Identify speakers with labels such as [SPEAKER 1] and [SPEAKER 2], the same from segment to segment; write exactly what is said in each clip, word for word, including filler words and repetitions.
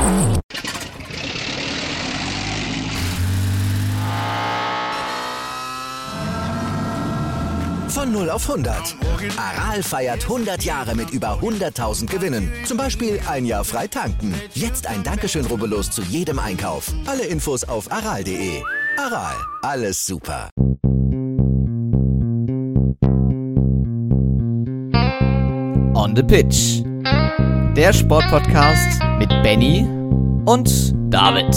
[SPEAKER 1] Von null auf hundert. Aral feiert hundert Jahre mit über hunderttausend Gewinnen. Zum Beispiel ein Jahr frei tanken. Jetzt ein Dankeschön, rubbellos zu jedem Einkauf. Alle Infos auf aral punkt de. Aral, alles super.
[SPEAKER 2] On the Pitch. Der Sportpodcast mit Benny und David.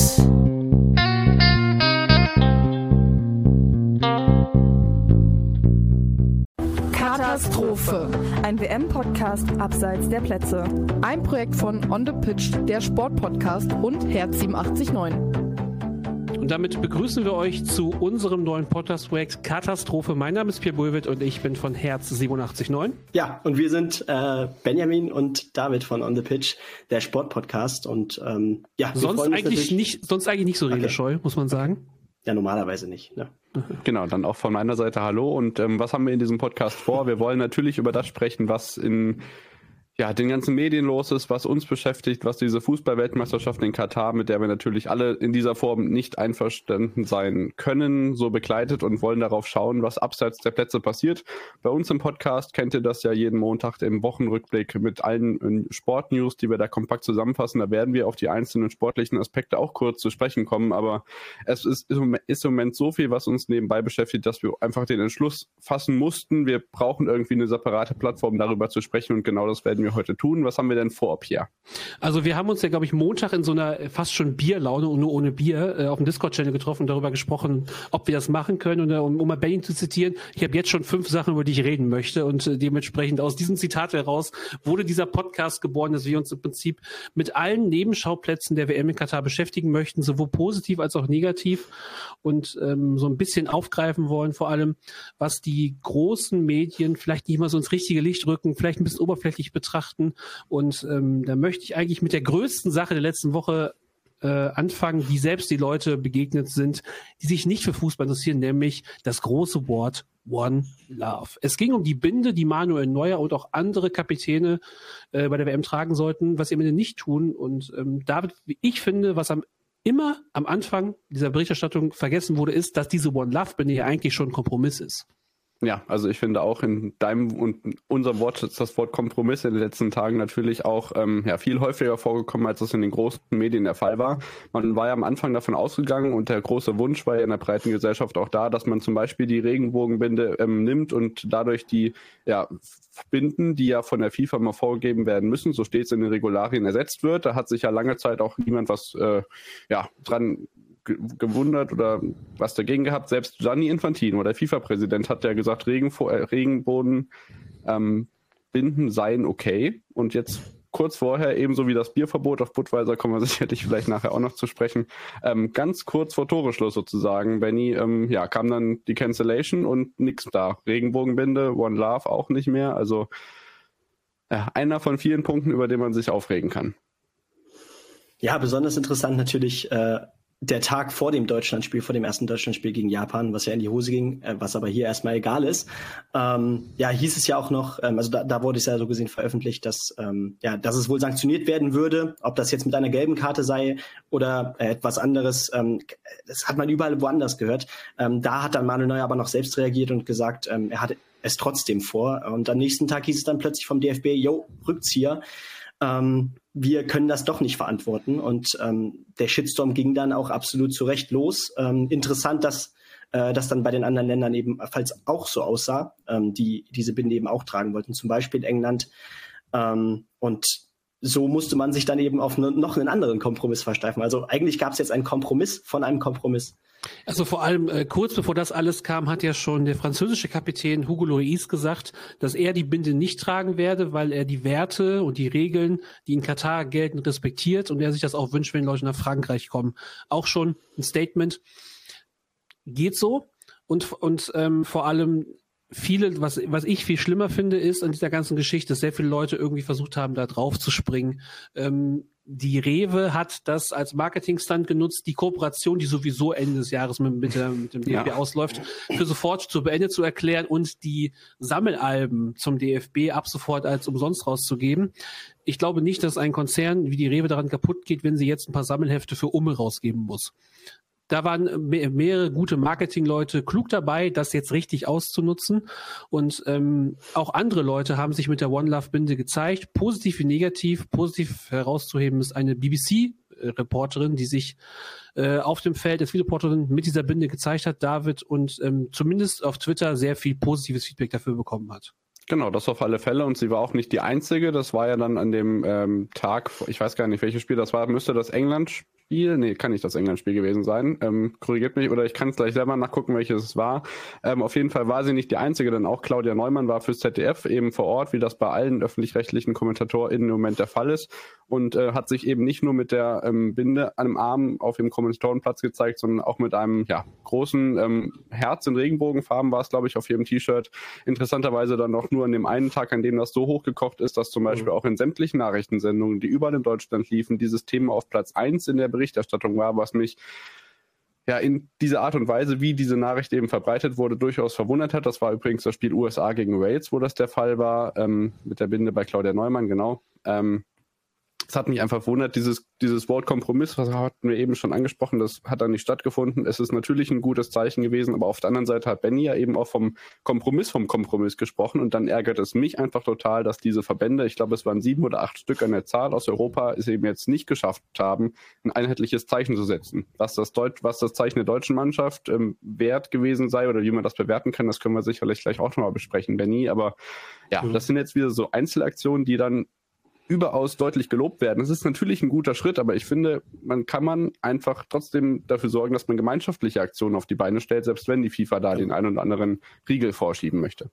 [SPEAKER 3] Katastrophe. Ein W M-Podcast abseits der Plätze.
[SPEAKER 4] Ein Projekt von On the Pitch, der Sportpodcast und Herz siebenundachtzig Komma neun.
[SPEAKER 5] Und damit begrüßen wir euch zu unserem neuen Podcast-Projekt Katastrophe. Mein Name ist Pierre Bulwitt und ich bin von Herz siebenundachtzig Komma neun.
[SPEAKER 6] Ja, und wir sind äh, Benjamin und David von On the Pitch, der Sportpodcast. Und ähm, ja, wir
[SPEAKER 5] sonst
[SPEAKER 6] freuen uns
[SPEAKER 5] eigentlich nicht, sonst eigentlich nicht so
[SPEAKER 6] Okay.
[SPEAKER 5] redescheu, muss man sagen.
[SPEAKER 6] Ja, normalerweise nicht. Ne?
[SPEAKER 7] Genau, dann auch von meiner Seite hallo. Und ähm, was haben wir in diesem Podcast vor? Wir wollen natürlich über das sprechen, was in ja, den ganzen Medien los ist, was uns beschäftigt, was diese Fußball-Weltmeisterschaft in Katar, mit der wir natürlich alle in dieser Form nicht einverstanden sein können, so begleitet und wollen darauf schauen, was abseits der Plätze passiert. Bei uns im Podcast kennt ihr das ja jeden Montag im Wochenrückblick mit allen Sportnews, die wir da kompakt zusammenfassen. Da werden wir auf die einzelnen sportlichen Aspekte auch kurz zu sprechen kommen, aber es ist, ist im Moment so viel, was uns nebenbei beschäftigt, dass wir einfach den Entschluss fassen mussten. Wir brauchen irgendwie eine separate Plattform, darüber zu sprechen, und genau das werden wir heute tun. Was haben wir denn vor, Pierre?
[SPEAKER 5] Also wir haben uns ja, glaube ich, Montag in so einer fast schon Bierlaune und nur ohne Bier äh, auf dem Discord-Channel getroffen und darüber gesprochen, ob wir das machen können. Und äh, um, um mal Benny zu zitieren, ich habe jetzt schon fünf Sachen, über die ich reden möchte, und äh, dementsprechend aus diesem Zitat heraus wurde dieser Podcast geboren, dass wir uns im Prinzip mit allen Nebenschauplätzen der W M in Katar beschäftigen möchten, sowohl positiv als auch negativ, und ähm, so ein bisschen aufgreifen wollen, vor allem, was die großen Medien vielleicht nicht mal so ins richtige Licht rücken, vielleicht ein bisschen oberflächlich betrachten. Und ähm, da möchte ich eigentlich mit der größten Sache der letzten Woche äh, anfangen, die selbst die Leute begegnet sind, die sich nicht für Fußball interessieren, nämlich das große Wort One Love. Es ging um die Binde, die Manuel Neuer und auch andere Kapitäne äh, bei der W M tragen sollten, was sie am Ende nicht tun. Und ähm, David, wie ich finde, was am immer am Anfang dieser Berichterstattung vergessen wurde, ist, dass diese One Love Binde ja eigentlich schon ein Kompromiss ist.
[SPEAKER 7] Ja, also ich finde auch in deinem und unserem Wort ist das Wort Kompromiss in den letzten Tagen natürlich auch ähm, ja, viel häufiger vorgekommen, als es in den großen Medien der Fall war. Man war ja am Anfang davon ausgegangen, und der große Wunsch war ja in der breiten Gesellschaft auch da, dass man zum Beispiel die Regenbogenbinde ähm, nimmt und dadurch die ja, Binden, die ja von der FIFA mal vorgegeben werden müssen, so steht es in den Regularien, ersetzt wird. Da hat sich ja lange Zeit auch niemand was äh, ja, dran gewundert oder was dagegen gehabt. Selbst Gianni Infantino, der FIFA-Präsident, hat ja gesagt, Regenfo- äh, Regenboden ähm, Binden seien okay. Und jetzt kurz vorher, ebenso wie das Bierverbot auf Budweiser, kommen wir sicherlich vielleicht nachher auch noch zu sprechen, ähm, ganz kurz vor Toreschluss sozusagen, Benny, ähm, ja, kam dann die Cancellation und nix da. Regenbogenbinde, One Love auch nicht mehr. Also äh, einer von vielen Punkten, über den man sich aufregen kann.
[SPEAKER 6] Ja, besonders interessant natürlich äh, der Tag vor dem Deutschlandspiel, vor dem ersten Deutschlandspiel gegen Japan, was ja in die Hose ging, äh, was aber hier erstmal egal ist. Ähm, ja, hieß es ja auch noch, ähm, also da, da wurde es ja so gesehen veröffentlicht, dass ähm, ja, dass es wohl sanktioniert werden würde, ob das jetzt mit einer gelben Karte sei oder äh, etwas anderes. Ähm, das hat man überall woanders gehört. Ähm, da hat dann Manuel Neuer aber noch selbst reagiert und gesagt, ähm, er hatte es trotzdem vor. Und am nächsten Tag hieß es dann plötzlich vom D F B, yo, Rückzieher. Ähm, wir können das doch nicht verantworten, und ähm, der Shitstorm ging dann auch absolut zu Recht los. Ähm, interessant, dass äh, das dann bei den anderen Ländern ebenfalls auch so aussah, ähm, die diese Binde eben auch tragen wollten, zum Beispiel England. Ähm, und so musste man sich dann eben auf ne, noch einen anderen Kompromiss versteifen. Also eigentlich gab es jetzt einen Kompromiss von einem Kompromiss.
[SPEAKER 5] Also vor allem äh, kurz bevor das alles kam, hat ja schon der französische Kapitän Hugo Lloris gesagt, dass er die Binde nicht tragen werde, weil er die Werte und die Regeln, die in Katar gelten, respektiert, und er sich das auch wünscht, wenn Leute nach Frankreich kommen. Auch schon ein Statement. Geht so. Und, und ähm, vor allem viele, was, was ich viel schlimmer finde, ist an dieser ganzen Geschichte, dass sehr viele Leute irgendwie versucht haben, da drauf zu springen. Ähm, die Rewe hat das als Marketingstand genutzt, die Kooperation, die sowieso Ende des Jahres mit, mit, der, mit dem D F B ja. ausläuft, für sofort zu Ende zu erklären und die Sammelalben zum D F B ab sofort als umsonst rauszugeben. Ich glaube nicht, dass ein Konzern wie die Rewe daran kaputt geht, wenn sie jetzt ein paar Sammelhefte für Umme rausgeben muss. Da waren mehrere gute Marketingleute klug dabei, das jetzt richtig auszunutzen. Und ähm, auch andere Leute haben sich mit der One Love Binde gezeigt. Positiv wie negativ. Positiv herauszuheben ist eine B B C-Reporterin, die sich äh, auf dem Feld als Videoreporterin mit dieser Binde gezeigt hat, David, und ähm, zumindest auf Twitter sehr viel positives Feedback dafür bekommen hat.
[SPEAKER 7] Genau, das auf alle Fälle. Und sie war auch nicht die Einzige. Das war ja dann an dem ähm, Tag, ich weiß gar nicht, welches Spiel das war, müsste das England-Spiel, nee, kann nicht das England-Spiel gewesen sein. Ähm, korrigiert mich, oder ich kann es gleich selber nachgucken, welches es war. Ähm, auf jeden Fall war sie nicht die Einzige, denn auch Claudia Neumann war fürs Z D F eben vor Ort, wie das bei allen öffentlich-rechtlichen KommentatorInnen im Moment der Fall ist. Und äh, hat sich eben nicht nur mit der ähm, Binde an dem Arm auf dem Kommentatorenplatz gezeigt, sondern auch mit einem ja, großen ähm, Herz in Regenbogenfarben war es, glaube ich, auf ihrem T-Shirt. Interessanterweise dann auch nur an dem einen Tag, an dem das so hochgekocht ist, dass zum Beispiel auch in sämtlichen Nachrichtensendungen, die überall in Deutschland liefen, dieses Thema auf Platz eins in der Berichterstattung war, was mich ja in dieser Art und Weise, wie diese Nachricht eben verbreitet wurde, durchaus verwundert hat. Das war übrigens das Spiel U S A gegen Wales, wo das der Fall war, ähm, mit der Binde bei Claudia Neumann, genau. Ähm, Es hat mich einfach verwundert, dieses, dieses Wort Kompromiss, was hatten wir eben schon angesprochen, das hat dann nicht stattgefunden. Es ist natürlich ein gutes Zeichen gewesen, aber auf der anderen Seite hat Benny ja eben auch vom Kompromiss, vom Kompromiss gesprochen, und dann ärgert es mich einfach total, dass diese Verbände, ich glaube es waren sieben oder acht Stück an der Zahl aus Europa, es eben jetzt nicht geschafft haben, ein einheitliches Zeichen zu setzen. Was das, Deut- was das Zeichen der deutschen Mannschaft ähm, wert gewesen sei oder wie man das bewerten kann, das können wir sicherlich gleich auch nochmal besprechen, Benny, aber ja, mhm. das sind jetzt wieder so Einzelaktionen, die dann überaus deutlich gelobt werden. Das ist natürlich ein guter Schritt, aber ich finde, man kann man einfach trotzdem dafür sorgen, dass man gemeinschaftliche Aktionen auf die Beine stellt, selbst wenn die FIFA da den einen oder anderen Riegel vorschieben möchte.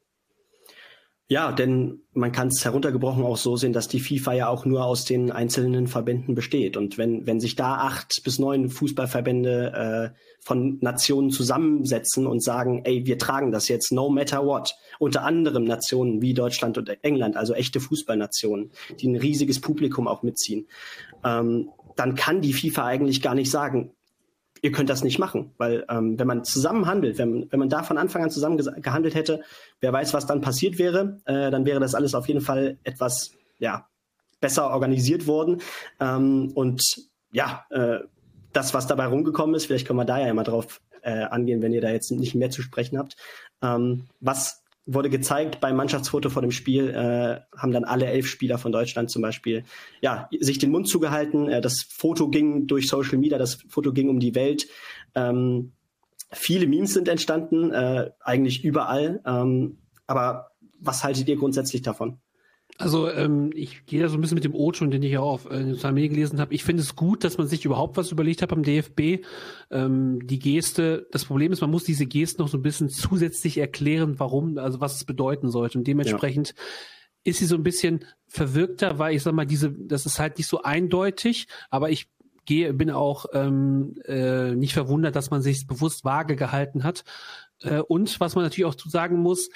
[SPEAKER 6] Ja, denn man kann es heruntergebrochen auch so sehen, dass die FIFA ja auch nur aus den einzelnen Verbänden besteht. Und wenn wenn sich da acht bis neun Fußballverbände äh, von Nationen zusammensetzen und sagen, ey, wir tragen das jetzt no matter what, unter anderem Nationen wie Deutschland und England, also echte Fußballnationen, die ein riesiges Publikum auch mitziehen, ähm, dann kann die FIFA eigentlich gar nicht sagen, ihr könnt das nicht machen, weil ähm, wenn man zusammen handelt, wenn, wenn man da von Anfang an zusammen ges- gehandelt hätte, wer weiß, was dann passiert wäre, äh, dann wäre das alles auf jeden Fall etwas ja, besser organisiert worden. Ähm, und ja, äh, das, was dabei rumgekommen ist, vielleicht können wir da ja immer drauf äh, angehen, wenn ihr da jetzt nicht mehr zu sprechen habt. Ähm, was wurde gezeigt beim Mannschaftsfoto vor dem Spiel, äh, haben dann alle elf Spieler von Deutschland zum Beispiel ja, sich den Mund zugehalten. Äh, das Foto ging durch Social Media, das Foto ging um die Welt. Ähm, viele Memes sind entstanden, äh, eigentlich überall. Ähm, aber was haltet ihr grundsätzlich davon?
[SPEAKER 5] Also ähm, ich gehe da so ein bisschen mit dem O-Ton, den ich ja auch auf äh, den Sozialen Medien gelesen habe. Ich finde es gut, dass man sich überhaupt was überlegt hat beim D F B. Ähm, die Geste, das Problem ist, man muss diese Geste noch so ein bisschen zusätzlich erklären, warum, also was es bedeuten sollte. Und dementsprechend ja. ist sie so ein bisschen verwirkter, weil ich sag mal, diese, das ist halt nicht so eindeutig, aber ich gehe, bin auch ähm, äh, nicht verwundert, dass man sich bewusst vage gehalten hat. Äh, und was man natürlich auch zu sagen muss,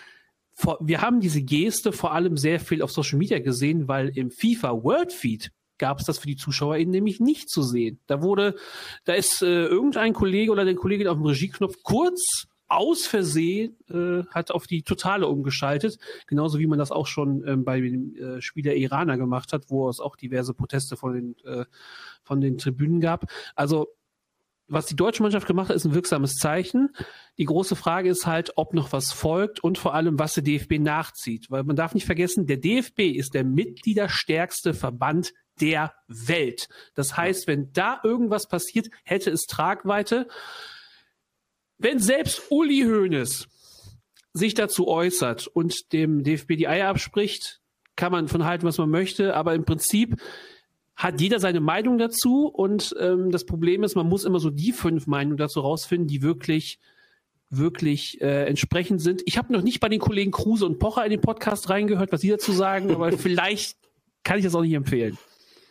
[SPEAKER 5] wir haben diese Geste vor allem sehr viel auf Social Media gesehen, weil im FIFA World Feed gab es das für die ZuschauerInnen nämlich nicht zu sehen. Da wurde, da ist äh, irgendein Kollege oder eine Kollegin auf dem Regieknopf kurz aus Versehen äh, hat auf die Totale umgeschaltet, genauso wie man das auch schon ähm, bei dem äh, Spiel der Iraner gemacht hat, wo es auch diverse Proteste von den äh, von den Tribünen gab. Also was die deutsche Mannschaft gemacht hat, ist ein wirksames Zeichen. Die große Frage ist halt, ob noch was folgt und vor allem, was der D F B nachzieht. Weil man darf nicht vergessen, der D F B ist der mitgliederstärkste Verband der Welt. Das heißt, wenn da irgendwas passiert, hätte es Tragweite. Wenn selbst Uli Hoeneß sich dazu äußert und dem D F B die Eier abspricht, kann man von halten, was man möchte. Aber im Prinzip hat jeder seine Meinung dazu und ähm, das Problem ist, man muss immer so die fünf Meinungen dazu rausfinden, die wirklich, wirklich äh, entsprechend sind. Ich habe noch nicht bei den Kollegen Kruse und Pocher in den Podcast reingehört, was sie dazu sagen, aber vielleicht kann ich das auch nicht empfehlen.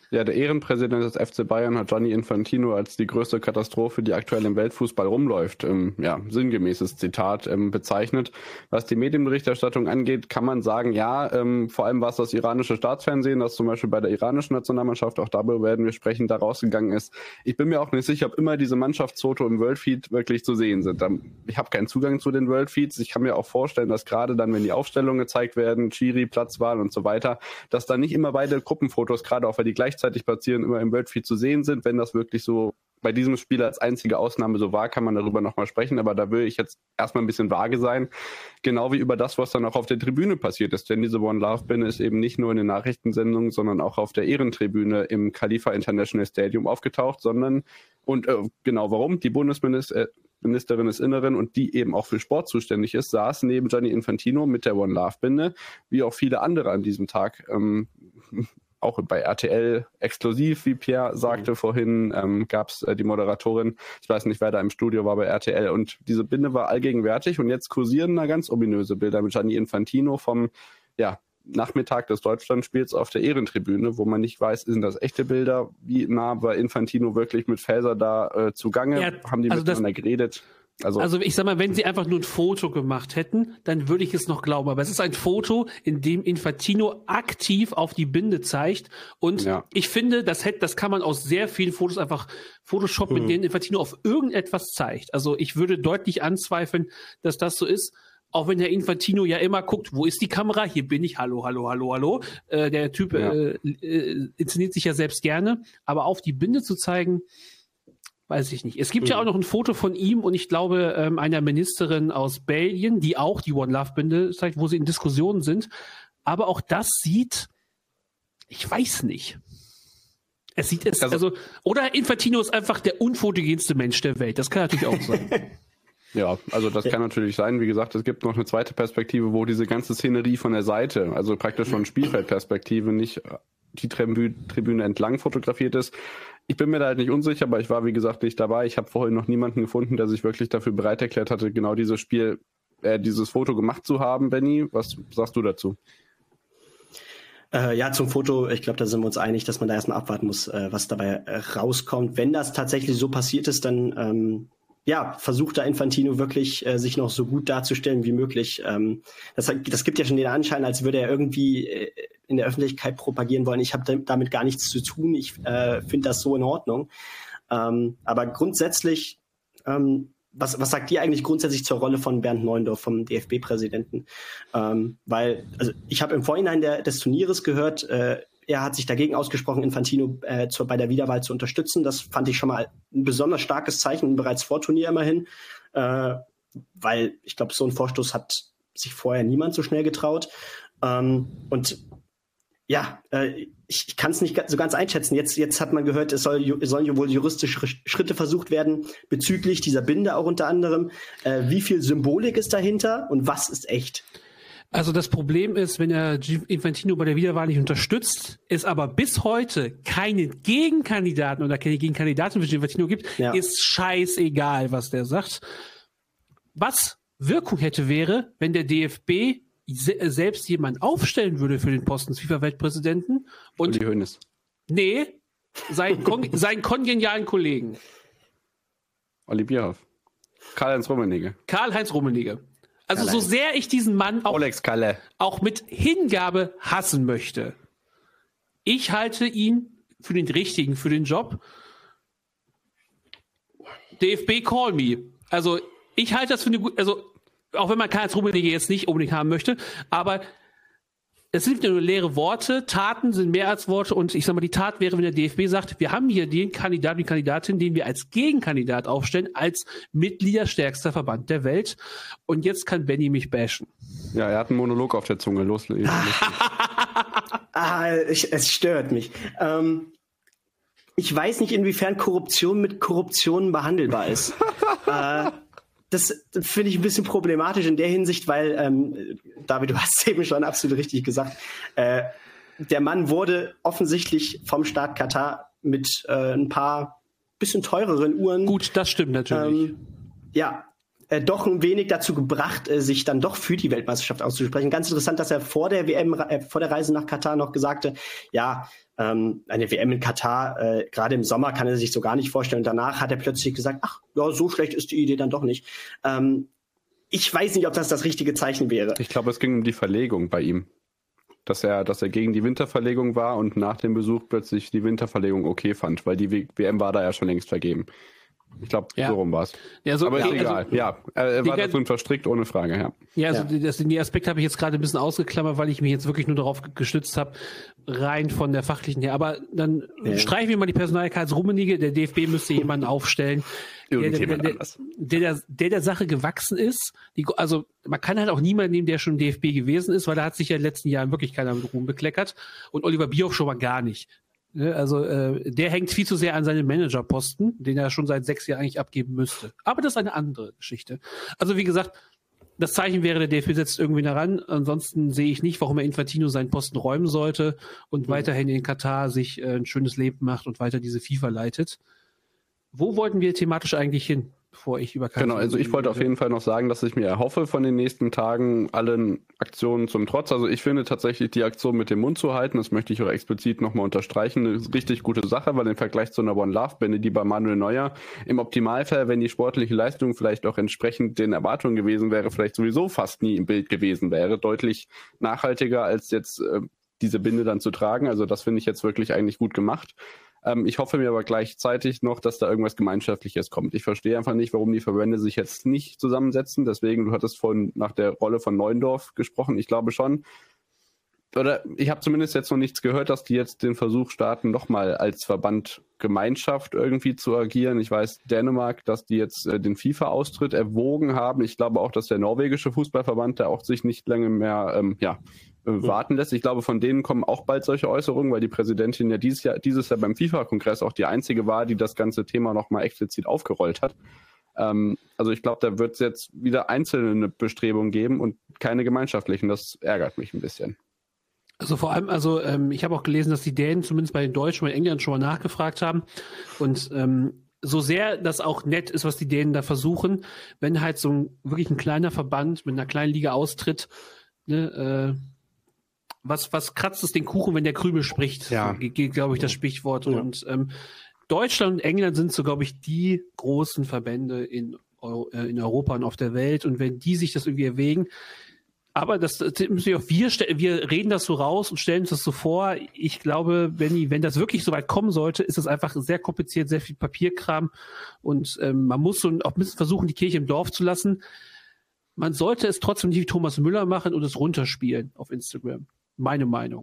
[SPEAKER 7] Ja, der Ehrenpräsident des F C Bayern hat Gianni Infantino als die größte Katastrophe, die aktuell im Weltfußball rumläuft, ähm, ja, sinngemäßes Zitat ähm, bezeichnet. Was die Medienberichterstattung angeht, kann man sagen, ja, ähm, vor allem was das iranische Staatsfernsehen, das zum Beispiel bei der iranischen Nationalmannschaft, auch darüber werden wir sprechen, da rausgegangen ist. Ich bin mir auch nicht sicher, ob immer diese Mannschaftsfoto im Worldfeed wirklich zu sehen sind. Ich habe keinen Zugang zu den Worldfeeds. Ich kann mir auch vorstellen, dass gerade dann, wenn die Aufstellungen gezeigt werden, Schiri, Platzwahl und so weiter, dass da nicht immer beide Gruppenfotos, gerade auch weil die gleichzeitig platzieren, immer im Worldfeed zu sehen sind. Wenn das wirklich so bei diesem Spiel als einzige Ausnahme so war, kann man darüber nochmal sprechen, aber da will ich jetzt erstmal ein bisschen vage sein, genau wie über das, was dann auch auf der Tribüne passiert ist, denn diese One Love Binde ist eben nicht nur in den Nachrichtensendungen, sondern auch auf der Ehrentribüne im Khalifa International Stadium aufgetaucht, sondern, und äh, genau warum, die Bundesministerin des Inneren und die eben auch für Sport zuständig ist, saß neben Gianni Infantino mit der One Love Binde, wie auch viele andere an diesem Tag, ähm, auch bei R T L exklusiv, wie Pierre sagte mhm. vorhin, ähm, gab es äh, die Moderatorin, ich weiß nicht, wer da im Studio war bei R T L, und diese Binde war allgegenwärtig und jetzt kursieren da ganz ominöse Bilder mit Gianni Infantino vom ja, Nachmittag des Deutschlandspiels auf der Ehrentribüne, wo man nicht weiß, sind das echte Bilder, wie nah war Infantino wirklich mit Faeser da äh, zugange, ja, haben die also miteinander geredet. Also,
[SPEAKER 5] also ich sag mal, wenn sie einfach nur ein Foto gemacht hätten, dann würde ich es noch glauben. Aber es ist ein Foto, in dem Infantino aktiv auf die Binde zeigt. Und ja. ich finde, das hätte, das kann man aus sehr vielen Fotos einfach Photoshop, mhm. mit denen Infantino auf irgendetwas zeigt. Also ich würde deutlich anzweifeln, dass das so ist. Auch wenn der Infantino ja immer guckt, wo ist die Kamera? Hier bin ich, hallo, hallo, hallo, hallo. Äh, der Typ ja. äh, äh, inszeniert sich ja selbst gerne. Aber auf die Binde zu zeigen, weiß ich nicht. Es gibt mhm. ja auch noch ein Foto von ihm und ich glaube ähm, einer Ministerin aus Belgien, die auch die One Love Binde zeigt, wo sie in Diskussionen sind. Aber auch das sieht, ich weiß nicht. Es sieht es, also, also oder Infantino ist einfach der unfotogenste Mensch der Welt. Das kann natürlich auch sein.
[SPEAKER 7] Ja, also das kann natürlich sein. Wie gesagt, es gibt noch eine zweite Perspektive, wo diese ganze Szenerie von der Seite, also praktisch von Spielfeldperspektive, nicht die Tribü- Tribüne entlang fotografiert ist. Ich bin mir da halt nicht unsicher, aber ich war, wie gesagt, nicht dabei. Ich habe vorhin noch niemanden gefunden, der sich wirklich dafür bereit erklärt hatte, genau dieses Spiel, äh, dieses Foto gemacht zu haben. Benny, was sagst du dazu?
[SPEAKER 6] Äh, ja, zum Foto, ich glaube, da sind wir uns einig, dass man da erstmal abwarten muss, äh, was dabei äh, rauskommt. Wenn das tatsächlich so passiert ist, dann ähm, ja, versucht da Infantino wirklich, äh, sich noch so gut darzustellen wie möglich. Ähm, das, das gibt ja schon den Anschein, als würde er irgendwie äh, in der Öffentlichkeit propagieren wollen. Ich habe damit gar nichts zu tun. Ich äh, finde das so in Ordnung. Ähm, aber grundsätzlich, ähm, was, was sagt ihr eigentlich grundsätzlich zur Rolle von Bernd Neuendorf, vom D F B-Präsidenten? Ähm, weil, also ich habe im Vorhinein der, des Turnieres gehört, äh, er hat sich dagegen ausgesprochen, Infantino äh, zur, bei der Wiederwahl zu unterstützen. Das fand ich schon mal ein besonders starkes Zeichen, bereits vor Turnier immerhin. Äh, weil ich glaube, so ein Vorstoß hat sich vorher niemand so schnell getraut. Ähm, und ja, äh, ich, ich kann es nicht so ganz einschätzen. Jetzt, jetzt hat man gehört, es soll, es sollen wohl juristische Schritte versucht werden bezüglich dieser Binde auch unter anderem. Äh, wie viel Symbolik ist dahinter und was ist echt?
[SPEAKER 5] Also das Problem ist, wenn er Infantino bei der Wiederwahl nicht unterstützt, es aber bis heute keinen Gegenkandidaten oder keine Gegenkandidatin für Infantino gibt, ja. ist scheißegal, was der sagt. Was Wirkung hätte, wäre, wenn der D F B se- selbst jemanden aufstellen würde für den Posten des FIFA-Weltpräsidenten und
[SPEAKER 7] Uli Hoeneß.
[SPEAKER 5] Nee, seinen, kon- seinen kongenialen Kollegen.
[SPEAKER 7] Olli Bierhoff. Karl-Heinz Rummenigge.
[SPEAKER 5] Karl-Heinz Rummenigge. Also Kalle. So sehr ich diesen Mann auch, auch mit Hingabe hassen möchte, ich halte ihn für den Richtigen, für den Job. D F B, call me. Also ich halte das für eine gute, also auch wenn man Karl-Heinz Rummenigge jetzt nicht unbedingt haben möchte, aber es sind ja nur leere Worte, Taten sind mehr als Worte und ich sag mal, die Tat wäre, wenn der D F B sagt, wir haben hier den Kandidaten, die Kandidatin, den wir als Gegenkandidat aufstellen, als mitgliederstärkster Verband der Welt. Und jetzt kann Benny mich bashen.
[SPEAKER 7] Ja, er hat einen Monolog auf der Zunge. Los, los.
[SPEAKER 6] ah, ich, es stört mich. Ähm, ich weiß nicht, inwiefern Korruption mit Korruption behandelbar ist. äh, Das finde ich ein bisschen problematisch in der Hinsicht, weil, ähm, David, du hast es eben schon absolut richtig gesagt, äh, der Mann wurde offensichtlich vom Staat Katar mit äh, ein paar bisschen teureren Uhren.
[SPEAKER 5] Gut, das stimmt natürlich.
[SPEAKER 6] Ähm, ja, äh, doch ein wenig dazu gebracht, äh, sich dann doch für die Weltmeisterschaft auszusprechen. Ganz interessant, dass er vor der W M, äh, vor der Reise nach Katar noch gesagt hat, ja, ähm, eine W M in Katar, äh, gerade im Sommer kann er sich so gar nicht vorstellen. Und danach hat er plötzlich gesagt, ach, ja, so schlecht ist die Idee dann doch nicht. Ähm, ich weiß nicht, ob das das richtige Zeichen wäre.
[SPEAKER 7] Ich glaube, es ging um die Verlegung bei ihm. Dass er, dass er gegen die Winterverlegung war und nach dem Besuch plötzlich die Winterverlegung okay fand, weil die W M war da ja schon längst vergeben. Ich glaube, ja. so rum war es.
[SPEAKER 5] Ja, so,
[SPEAKER 7] aber ist
[SPEAKER 5] also,
[SPEAKER 7] egal. Ja, er war dazu verstrickt, ohne Frage. Ja,
[SPEAKER 5] ja also
[SPEAKER 6] ja.
[SPEAKER 5] Das, die Aspekte habe ich jetzt gerade ein bisschen ausgeklammert, weil ich mich jetzt wirklich nur darauf gestützt habe, rein von der fachlichen her. Aber dann ja. streichen wir mal die Personalie als Rummenigge. Der D F B müsste jemanden aufstellen, der der, der, der, der, der der Sache gewachsen ist. Die, also man kann halt auch niemanden nehmen, der schon im D F B gewesen ist, weil da hat sich ja in den letzten Jahren wirklich keiner mit Ruhm bekleckert. Und Oliver Bierhoff schon mal gar nicht. Also äh, der hängt viel zu sehr an seinem Managerposten, den er schon seit sechs Jahren eigentlich abgeben müsste. Aber das ist eine andere Geschichte. Also wie gesagt, das Zeichen wäre, der D F B setzt irgendwie daran. Ansonsten sehe ich nicht, warum er Infantino seinen Posten räumen sollte und mhm. weiterhin in Katar sich äh, ein schönes Leben macht und weiter diese FIFA leitet. Wo wollten wir thematisch eigentlich hin, bevor ich über Katar...
[SPEAKER 7] Genau, also ich wollte auf jeden Fall noch sagen, dass ich mir erhoffe von den nächsten Tagen allen Aktionen zum Trotz. Also ich finde tatsächlich die Aktion mit dem Mund zu halten, das möchte ich auch explizit nochmal unterstreichen, eine richtig gute Sache, weil im Vergleich zu einer One-Love-Bände, die bei Manuel Neuer im Optimalfall, wenn die sportliche Leistung vielleicht auch entsprechend den Erwartungen gewesen wäre, vielleicht sowieso fast nie im Bild gewesen wäre, deutlich nachhaltiger als jetzt äh, diese Binde dann zu tragen. Also das finde ich jetzt wirklich eigentlich gut gemacht. Ähm, ich hoffe mir aber gleichzeitig noch, dass da irgendwas Gemeinschaftliches kommt. Ich verstehe einfach nicht, warum die Verbände sich jetzt nicht zusammensetzen. Deswegen, du hattest vorhin nach der Rolle von Neuendorf gesprochen. Ich glaube schon, oder ich habe zumindest jetzt noch nichts gehört, dass die jetzt den Versuch starten, nochmal als Verband Gemeinschaft irgendwie zu agieren. Ich weiß, Dänemark, dass die jetzt äh, den FIFA-Austritt erwogen haben. Ich glaube auch, dass der norwegische Fußballverband, der auch sich nicht lange mehr ähm, ja, äh, warten lässt. Ich glaube, von denen kommen auch bald solche Äußerungen, weil die Präsidentin ja dieses Jahr, dieses Jahr beim FIFA-Kongress auch die einzige war, die das ganze Thema nochmal explizit aufgerollt hat. Ähm, also ich glaube, da wird es jetzt wieder einzelne Bestrebungen geben und keine gemeinschaftlichen. Das ärgert mich ein bisschen.
[SPEAKER 5] Also vor allem, also ähm, ich habe auch gelesen, dass die Dänen zumindest bei den Deutschen, bei den Engländern schon mal nachgefragt haben. Und ähm, so sehr das auch nett ist, was die Dänen da versuchen, wenn halt so ein wirklich ein kleiner Verband mit einer kleinen Liga austritt, ne, äh, was was kratzt es den Kuchen, wenn der Krümel spricht?
[SPEAKER 7] Ja.
[SPEAKER 5] Geht, geht glaube ich, das Sprichwort.
[SPEAKER 6] Ja.
[SPEAKER 5] Und ähm, Deutschland und England sind so, glaube ich, die großen Verbände in, Euro, äh, in Europa und auf der Welt. Und wenn die sich das irgendwie erwägen, aber das, das müssen wir auch wir, wir reden das so raus und stellen uns das so vor. Ich glaube, wenn, wenn das wirklich so weit kommen sollte, ist das einfach sehr kompliziert, sehr viel Papierkram und ähm, man muss so auch ein bisschen versuchen, die Kirche im Dorf zu lassen. Man sollte es trotzdem nicht wie Thomas Müller machen und es runterspielen auf Instagram. Meine Meinung.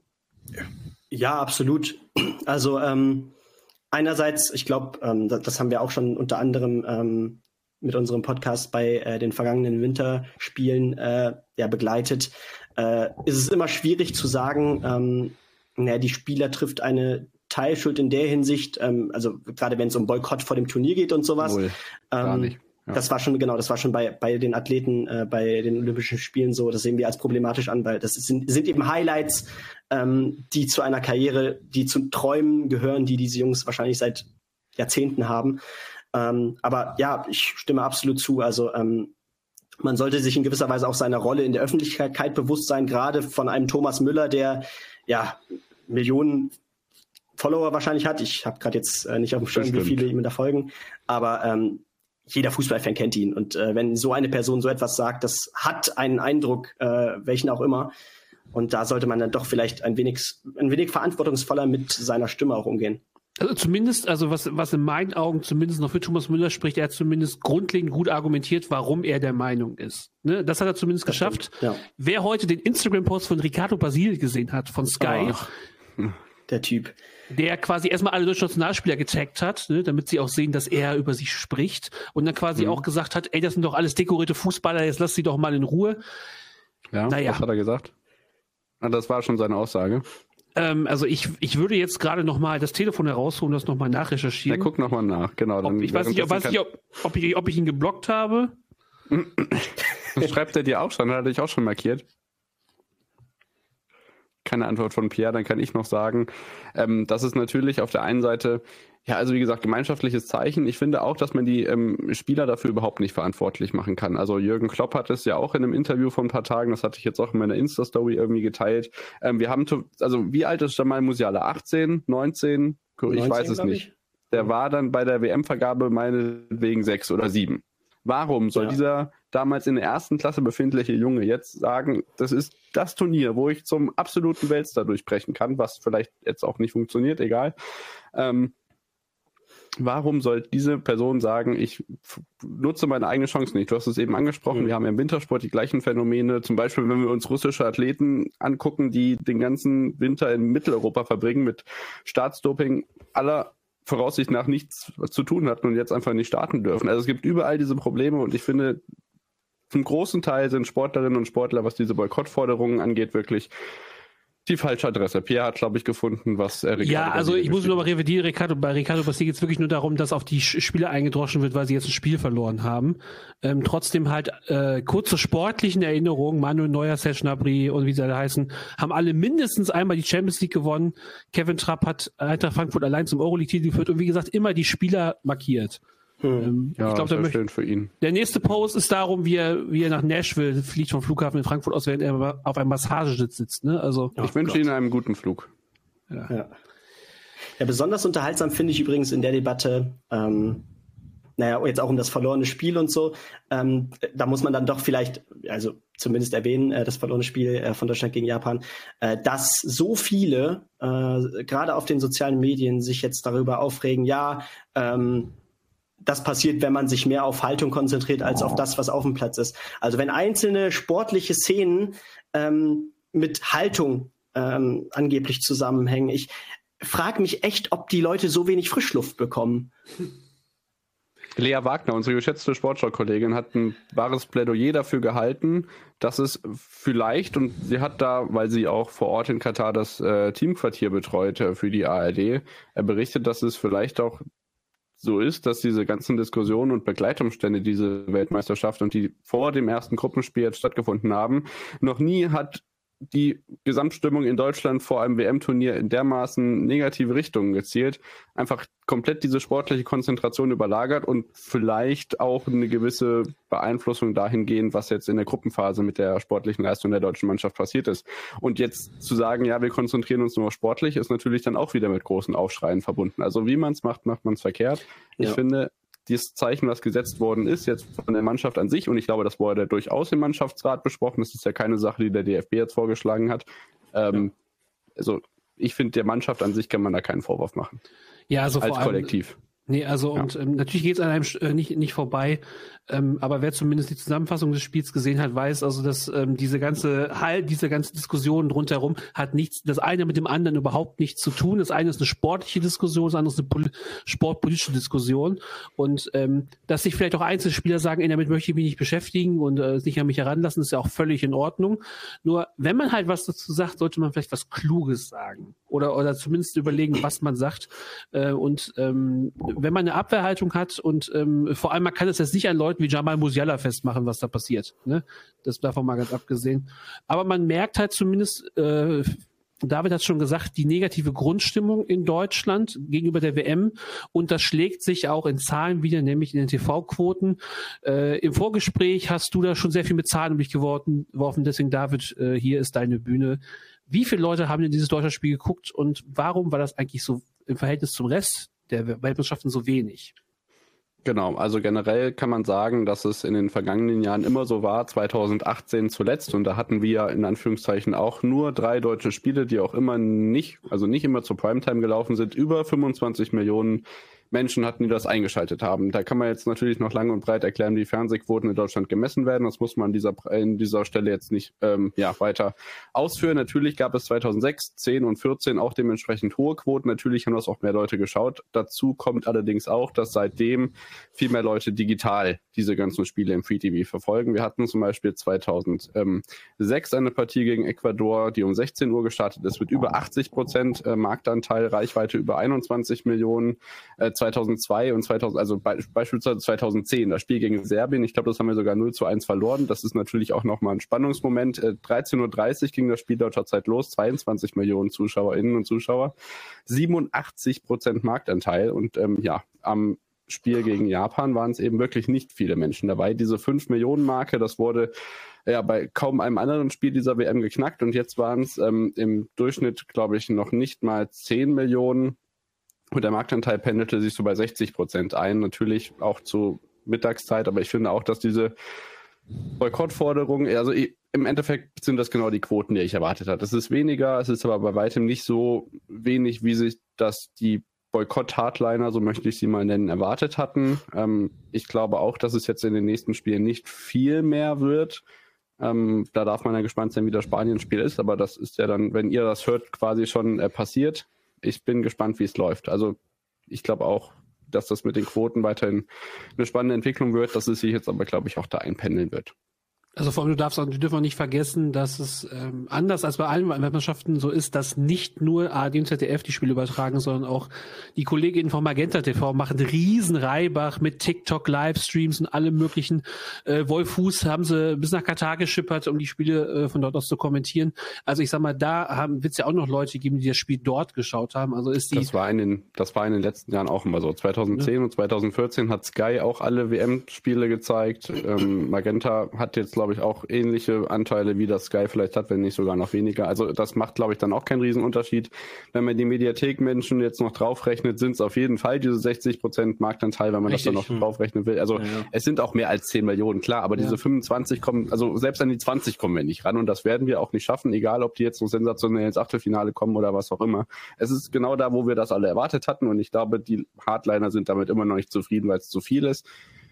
[SPEAKER 6] Ja, absolut. Also ähm, einerseits, ich glaube, ähm, das, das haben wir auch schon unter anderem ähm, mit unserem Podcast bei äh, den vergangenen Winterspielen äh, ja, begleitet, äh, ist es immer schwierig zu sagen, ähm, naja, die Spieler trifft eine Teilschuld in der Hinsicht, ähm, also gerade wenn es um Boykott vor dem Turnier geht und sowas.
[SPEAKER 7] Wohl, gar
[SPEAKER 6] ähm,
[SPEAKER 7] nicht. Ja.
[SPEAKER 6] Das war schon, genau, das war schon bei, bei den Athleten, äh, bei den Olympischen Spielen so, das sehen wir als problematisch an, weil das sind, sind eben Highlights, ähm, die zu einer Karriere, die zu Träumen gehören, die diese Jungs wahrscheinlich seit Jahrzehnten haben. Ähm, aber ja, ich stimme absolut zu. Also ähm, man sollte sich in gewisser Weise auch seiner Rolle in der Öffentlichkeit bewusst sein, gerade von einem Thomas Müller, der ja Millionen Follower wahrscheinlich hat. Ich habe gerade jetzt äh, nicht auf dem Schirm, wie viele ihm da folgen, aber ähm, jeder Fußballfan kennt ihn. Und äh, wenn so eine Person so etwas sagt, das hat einen Eindruck, äh, welchen auch immer. Und da sollte man dann doch vielleicht ein wenig, ein wenig verantwortungsvoller mit seiner Stimme auch umgehen.
[SPEAKER 5] Also zumindest, also was, was in meinen Augen zumindest noch für Thomas Müller spricht, er hat zumindest grundlegend gut argumentiert, warum er der Meinung ist. Ne? Das hat er zumindest das geschafft.
[SPEAKER 6] Stimmt, ja.
[SPEAKER 5] Wer heute den Instagram-Post von Ricardo Basil gesehen hat, von Sky,
[SPEAKER 6] oh, der Typ,
[SPEAKER 5] der quasi erstmal alle deutschen Nationalspieler getaggt hat, ne, damit sie auch sehen, dass er über sie spricht und dann quasi mhm. auch gesagt hat, ey, das sind doch alles dekorierte Fußballer, jetzt lass sie doch mal in Ruhe.
[SPEAKER 7] Ja, naja. Was hat er gesagt? Das war schon seine Aussage.
[SPEAKER 5] Ähm, also ich, ich würde jetzt gerade noch mal das Telefon herausholen und das noch mal nachrecherchieren.
[SPEAKER 7] Ja, guck noch mal nach, genau.
[SPEAKER 5] Ob, ich weiß nicht, ob, weiß nicht ob, ob, ich, ob ich ihn geblockt habe.
[SPEAKER 7] Schreibt er dir auch schon, hat er dich auch schon markiert? Keine Antwort von Pierre, dann kann ich noch sagen, ähm, dass es natürlich auf der einen Seite Ja, also wie gesagt, gemeinschaftliches Zeichen. Ich finde auch, dass man die ähm, Spieler dafür überhaupt nicht verantwortlich machen kann. Also Jürgen Klopp hat es ja auch in einem Interview vor ein paar Tagen, das hatte ich jetzt auch in meiner Insta-Story irgendwie geteilt. Ähm, wir haben, to- also wie alt ist Jamal Musiala? achtzehn, neunzehn? Ich neunzehn, weiß es nicht. Der war dann bei der W M-Vergabe meinetwegen sechs oder sieben. Warum soll ja. dieser damals in der ersten Klasse befindliche Junge jetzt sagen, das ist das Turnier, wo ich zum absoluten Weltstar durchbrechen kann, was vielleicht jetzt auch nicht funktioniert, egal. Ähm, Warum soll diese Person sagen, ich f- nutze meine eigene Chance nicht? Du hast es eben angesprochen, mhm. wir haben ja im Wintersport die gleichen Phänomene. Zum Beispiel, wenn wir uns russische Athleten angucken, die den ganzen Winter in Mitteleuropa verbringen mit Staatsdoping, aller Voraussicht nach nichts zu tun hatten und jetzt einfach nicht starten dürfen. Also es gibt überall diese Probleme und ich finde, zum großen Teil sind Sportlerinnen und Sportler, was diese Boykottforderungen angeht, wirklich die falsche Adresse. Pierre hat, glaube ich, gefunden, was er Ricardo
[SPEAKER 5] Ja, also ich muss nur mal revidieren, Ricardo, bei Ricardo Bassi geht es wirklich nur darum, dass auf die Spieler eingedroschen wird, weil sie jetzt ein Spiel verloren haben. Ähm, trotzdem halt äh, kurze sportlichen Erinnerungen, Manuel Neuer, Serge Gnabry und wie sie alle heißen, haben alle mindestens einmal die Champions League gewonnen. Kevin Trapp hat Eintracht Frankfurt allein zum Euroleague-Titel geführt und wie gesagt immer die Spieler markiert.
[SPEAKER 7] Hm. Ähm, ja, ich glaube, möchte, für ihn.
[SPEAKER 5] Der nächste Post ist darum, wie er, wie er nach Nashville fliegt vom Flughafen in Frankfurt aus, während er auf einem Massagesitz sitzt. Ne? Also,
[SPEAKER 7] ich oh, wünsche Ihnen einen guten Flug.
[SPEAKER 6] Ja. Ja. Ja, besonders unterhaltsam finde ich übrigens in der Debatte, ähm, naja, jetzt auch um das verlorene Spiel und so, ähm, da muss man dann doch vielleicht, also zumindest erwähnen, äh, das verlorene Spiel äh, von Deutschland gegen Japan, äh, dass so viele, äh, gerade auf den sozialen Medien, sich jetzt darüber aufregen, ja, ähm, das passiert, wenn man sich mehr auf Haltung konzentriert, als auf das, was auf dem Platz ist. Also wenn einzelne sportliche Szenen ähm, mit Haltung ähm, angeblich zusammenhängen, ich frage mich echt, ob die Leute so wenig Frischluft bekommen.
[SPEAKER 7] Lea Wagner, unsere geschätzte Sportschau-Kollegin, hat ein wahres Plädoyer dafür gehalten, dass es vielleicht, und sie hat da, weil sie auch vor Ort in Katar das äh, Teamquartier betreut äh, für die A R D, äh, berichtet, dass es vielleicht auch so ist, dass diese ganzen Diskussionen und Begleitumstände, diese Weltmeisterschaft und die vor dem ersten Gruppenspiel jetzt stattgefunden haben, noch nie hat die Gesamtstimmung in Deutschland vor einem W M-Turnier in dermaßen negative Richtungen gezielt, einfach komplett diese sportliche Konzentration überlagert und vielleicht auch eine gewisse Beeinflussung dahingehend, was jetzt in der Gruppenphase mit der sportlichen Leistung der deutschen Mannschaft passiert ist. Und jetzt zu sagen, ja, wir konzentrieren uns nur auf sportlich, ist natürlich dann auch wieder mit großen Aufschreien verbunden. Also wie man es macht, macht man es verkehrt. Ich ja. finde, dieses Zeichen, was gesetzt worden ist, jetzt von der Mannschaft an sich, und ich glaube, das wurde durchaus im Mannschaftsrat besprochen, das ist ja keine Sache, die der D F B jetzt vorgeschlagen hat. Ähm, ja. Also ich finde, der Mannschaft an sich kann man da keinen Vorwurf machen.
[SPEAKER 5] Ja, also
[SPEAKER 7] als
[SPEAKER 5] vor allem,
[SPEAKER 7] Kollektiv.
[SPEAKER 5] Nee, also
[SPEAKER 7] ja.
[SPEAKER 5] und ähm, natürlich geht es an einem äh, nicht nicht vorbei, ähm, aber wer zumindest die Zusammenfassung des Spiels gesehen hat, weiß also, dass ähm, diese ganze halt diese ganze Diskussion rundherum hat nichts, das eine mit dem anderen überhaupt nichts zu tun. Das eine ist eine sportliche Diskussion, das andere ist eine pol- sportpolitische Diskussion und ähm, dass sich vielleicht auch Einzelspieler sagen, ey, damit möchte ich mich nicht beschäftigen und äh, nicht an mich heranlassen, ist ja auch völlig in Ordnung. Nur wenn man halt was dazu sagt, sollte man vielleicht was Kluges sagen oder oder zumindest überlegen, was man sagt äh, und ähm, wenn man eine Abwehrhaltung hat und ähm, vor allem, man kann es jetzt nicht an Leuten wie Jamal Musiala festmachen, was da passiert. Ne? Das davon mal ganz abgesehen. Aber man merkt halt zumindest, äh, David hat schon gesagt, die negative Grundstimmung in Deutschland gegenüber der W M und das schlägt sich auch in Zahlen wieder, nämlich in den T V-Quoten. Äh, im Vorgespräch hast du da schon sehr viel mit Zahlen um dich geworfen, deswegen David, äh, hier ist deine Bühne. Wie viele Leute haben denn dieses Deutschlandspiel geguckt und warum war das eigentlich so im Verhältnis zum Rest der Weltmeisterschaften so wenig?
[SPEAKER 7] Genau, also generell kann man sagen, dass es in den vergangenen Jahren immer so war, zweitausendachtzehn zuletzt, und da hatten wir in Anführungszeichen auch nur drei deutsche Spiele, die auch immer nicht, also nicht immer zur Primetime gelaufen sind, über fünfundzwanzig Millionen Menschen hatten, die das eingeschaltet haben. Da kann man jetzt natürlich noch lang und breit erklären, wie Fernsehquoten in Deutschland gemessen werden. Das muss man an dieser, in dieser Stelle jetzt nicht ähm, ja, weiter ausführen. Natürlich gab es zweitausendsechs, zehn und vierzehn auch dementsprechend hohe Quoten. Natürlich haben das auch mehr Leute geschaut. Dazu kommt allerdings auch, dass seitdem viel mehr Leute digital diese ganzen Spiele im Free T V verfolgen. Wir hatten zum Beispiel zweitausendsechs eine Partie gegen Ecuador, die um sechzehn Uhr gestartet ist, mit über achtzig Prozent Marktanteil, Reichweite über einundzwanzig Millionen. zweitausendzwei und zweitausend, also be- beispielsweise zweitausendzehn, das Spiel gegen Serbien, ich glaube, das haben wir sogar null zu eins verloren. Das ist natürlich auch nochmal ein Spannungsmoment. Äh, dreizehn Uhr dreißig ging das Spiel deutscher Zeit los, zweiundzwanzig Millionen ZuschauerInnen und Zuschauer, siebenundachtzig Prozent Marktanteil und ähm, ja, am Spiel gegen Japan waren es eben wirklich nicht viele Menschen dabei. Diese fünf Millionen Marke, das wurde ja bei kaum einem anderen Spiel dieser W M geknackt und jetzt waren es ähm, im Durchschnitt, glaube ich, noch nicht mal zehn Millionen und der Marktanteil pendelte sich so bei sechzig Prozent ein, natürlich auch zur Mittagszeit, aber ich finde auch, dass diese Boykottforderungen, also im Endeffekt sind das genau die Quoten, die ich erwartet habe. Es ist weniger, es ist aber bei weitem nicht so wenig, wie sich das die Boykott-Hardliner, so möchte ich sie mal nennen, erwartet hatten. Ähm, ich glaube auch, dass es jetzt in den nächsten Spielen nicht viel mehr wird. Ähm, da darf man ja gespannt sein, wie das Spanien-Spiel ist, aber das ist ja dann, wenn ihr das hört, quasi schon äh, passiert. Ich bin gespannt, wie es läuft. Also ich glaube auch, dass das mit den Quoten weiterhin eine spannende Entwicklung wird, dass es sich jetzt aber, glaube ich, auch da einpendeln wird.
[SPEAKER 5] Also vor allem, du darfst auch, du dürfen auch nicht vergessen, dass es ähm, anders als bei allen Weltmeisterschaften so ist, dass nicht nur A R D und Z D F die Spiele übertragen, sondern auch die Kolleginnen von Magenta T V machen riesen Reibach mit TikTok, Livestreams und allem möglichen. Äh, Wolf Fuß haben sie bis nach Katar geschippert, um die Spiele äh, von dort aus zu kommentieren. Also ich sag mal, da haben wird es ja auch noch Leute geben, die das Spiel dort geschaut haben. Also ist die.
[SPEAKER 7] Das war in den, das war in den letzten Jahren auch immer so. zweitausendzehn ja. und zweitausendvierzehn hat Sky auch alle W M-Spiele gezeigt. Ähm, Magenta hat jetzt, glaube ich, auch ähnliche Anteile, wie das Sky vielleicht hat, wenn nicht sogar noch weniger. Also das macht, glaube ich, dann auch keinen Riesenunterschied. Wenn man die Mediathek-Menschen jetzt noch draufrechnet, sind es auf jeden Fall diese sechzig Prozent Marktanteil, wenn man Richtig. das dann noch draufrechnen will. Also ja, ja. es sind auch mehr als zehn Millionen, klar, aber ja. diese fünfundzwanzig kommen, also selbst an die zwanzig kommen wir nicht ran und das werden wir auch nicht schaffen, egal ob die jetzt so sensationell ins Achtelfinale kommen oder was auch immer. Es ist genau da, wo wir das alle erwartet hatten und ich glaube, die Hardliner sind damit immer noch nicht zufrieden, weil es zu viel ist.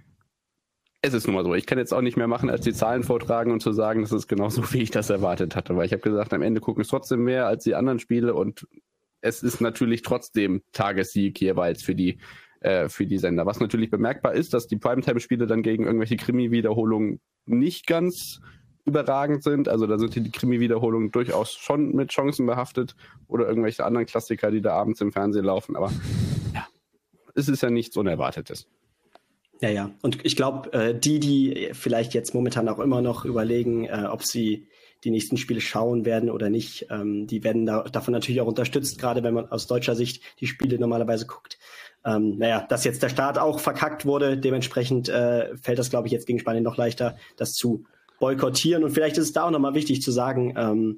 [SPEAKER 7] Es ist nun mal so. Ich kann jetzt auch nicht mehr machen, als die Zahlen vortragen und zu sagen, das ist genauso, wie ich das erwartet hatte. Weil ich habe gesagt, am Ende gucken es trotzdem mehr als die anderen Spiele und es ist natürlich trotzdem Tagessieg jeweils für die äh, für die Sender. Was natürlich bemerkbar ist, dass die Primetime-Spiele dann gegen irgendwelche Krimi-Wiederholungen nicht ganz überragend sind. Also da sind die Krimi-Wiederholungen durchaus schon mit Chancen behaftet oder irgendwelche anderen Klassiker, die da abends im Fernsehen laufen. Aber ja, es ist ja nichts Unerwartetes.
[SPEAKER 6] Ja, ja. Und ich glaube, äh, die, die vielleicht jetzt momentan auch immer noch überlegen, äh, ob sie die nächsten Spiele schauen werden oder nicht, ähm, die werden da, davon natürlich auch unterstützt, gerade wenn man aus deutscher Sicht die Spiele normalerweise guckt. Ähm, naja, dass jetzt der Start auch verkackt wurde, dementsprechend äh, fällt das, glaube ich, jetzt gegen Spanien noch leichter, das zu boykottieren. Und vielleicht ist es da auch nochmal wichtig zu sagen, ähm,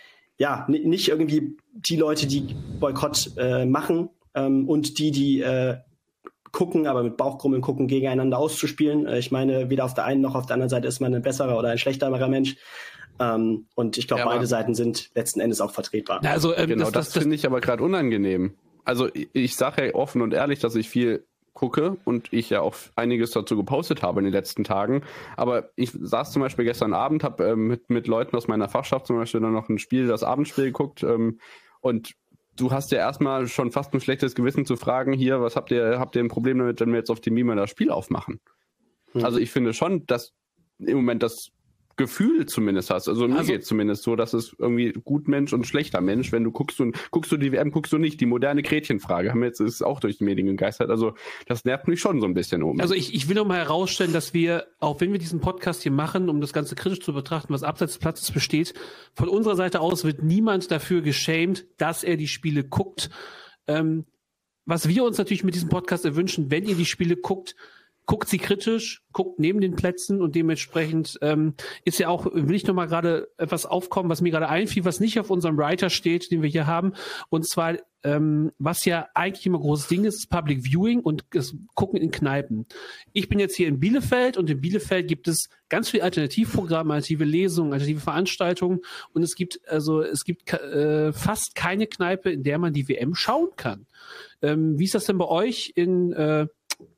[SPEAKER 6] ja, n- nicht irgendwie die Leute, die Boykott äh, machen ähm, und die, die äh, gucken, aber mit Bauchkrummeln gucken, gegeneinander auszuspielen. Ich meine, weder auf der einen noch auf der anderen Seite ist man ein besserer oder ein schlechterer Mensch. Ähm, und ich glaube, ja, beide Seiten sind letzten Endes auch vertretbar.
[SPEAKER 7] Also ähm, genau, das, das, das finde ich aber gerade unangenehm. Also ich, ich sage ja offen und ehrlich, dass ich viel gucke und ich ja auch einiges dazu gepostet habe in den letzten Tagen. Aber ich saß zum Beispiel gestern Abend, habe ähm, mit, mit Leuten aus meiner Fachschaft zum Beispiel dann noch ein Spiel, das Abendspiel geguckt ähm, und du hast ja erstmal schon fast ein schlechtes Gewissen zu fragen, hier, was habt ihr, habt ihr ein Problem damit, wenn wir jetzt auf dem Mima das Spiel aufmachen? Hm. Also ich finde schon, dass im Moment das Gefühl zumindest hast. Also mir also, geht es zumindest so, dass es irgendwie gut Mensch und schlechter Mensch, wenn du guckst und guckst du die W M, guckst du nicht. Die moderne Gretchenfrage haben wir jetzt ist auch durch die Medien gegeistert. Also das nervt mich schon so ein bisschen um.
[SPEAKER 5] Also ich, ich will noch mal herausstellen, dass wir, auch wenn wir diesen Podcast hier machen, um das Ganze kritisch zu betrachten, was abseits des Platzes besteht, von unserer Seite aus wird niemand dafür geschämt, dass er die Spiele guckt. Ähm, was wir uns natürlich mit diesem Podcast erwünschen, wenn ihr die Spiele guckt, guckt sie kritisch, guckt neben den Plätzen und dementsprechend ähm, ist ja auch, will ich noch mal gerade etwas aufkommen, was mir gerade einfiel, was nicht auf unserem Writer steht, den wir hier haben, und zwar, ähm, was ja eigentlich immer großes Ding ist, ist Public Viewing und das Gucken in Kneipen. Ich bin jetzt hier in Bielefeld und in Bielefeld gibt es ganz viel Alternativprogramme, alternative Lesungen, alternative Veranstaltungen und es gibt also es gibt äh, fast keine Kneipe, in der man die W M schauen kann. Ähm, wie ist das denn bei euch in äh,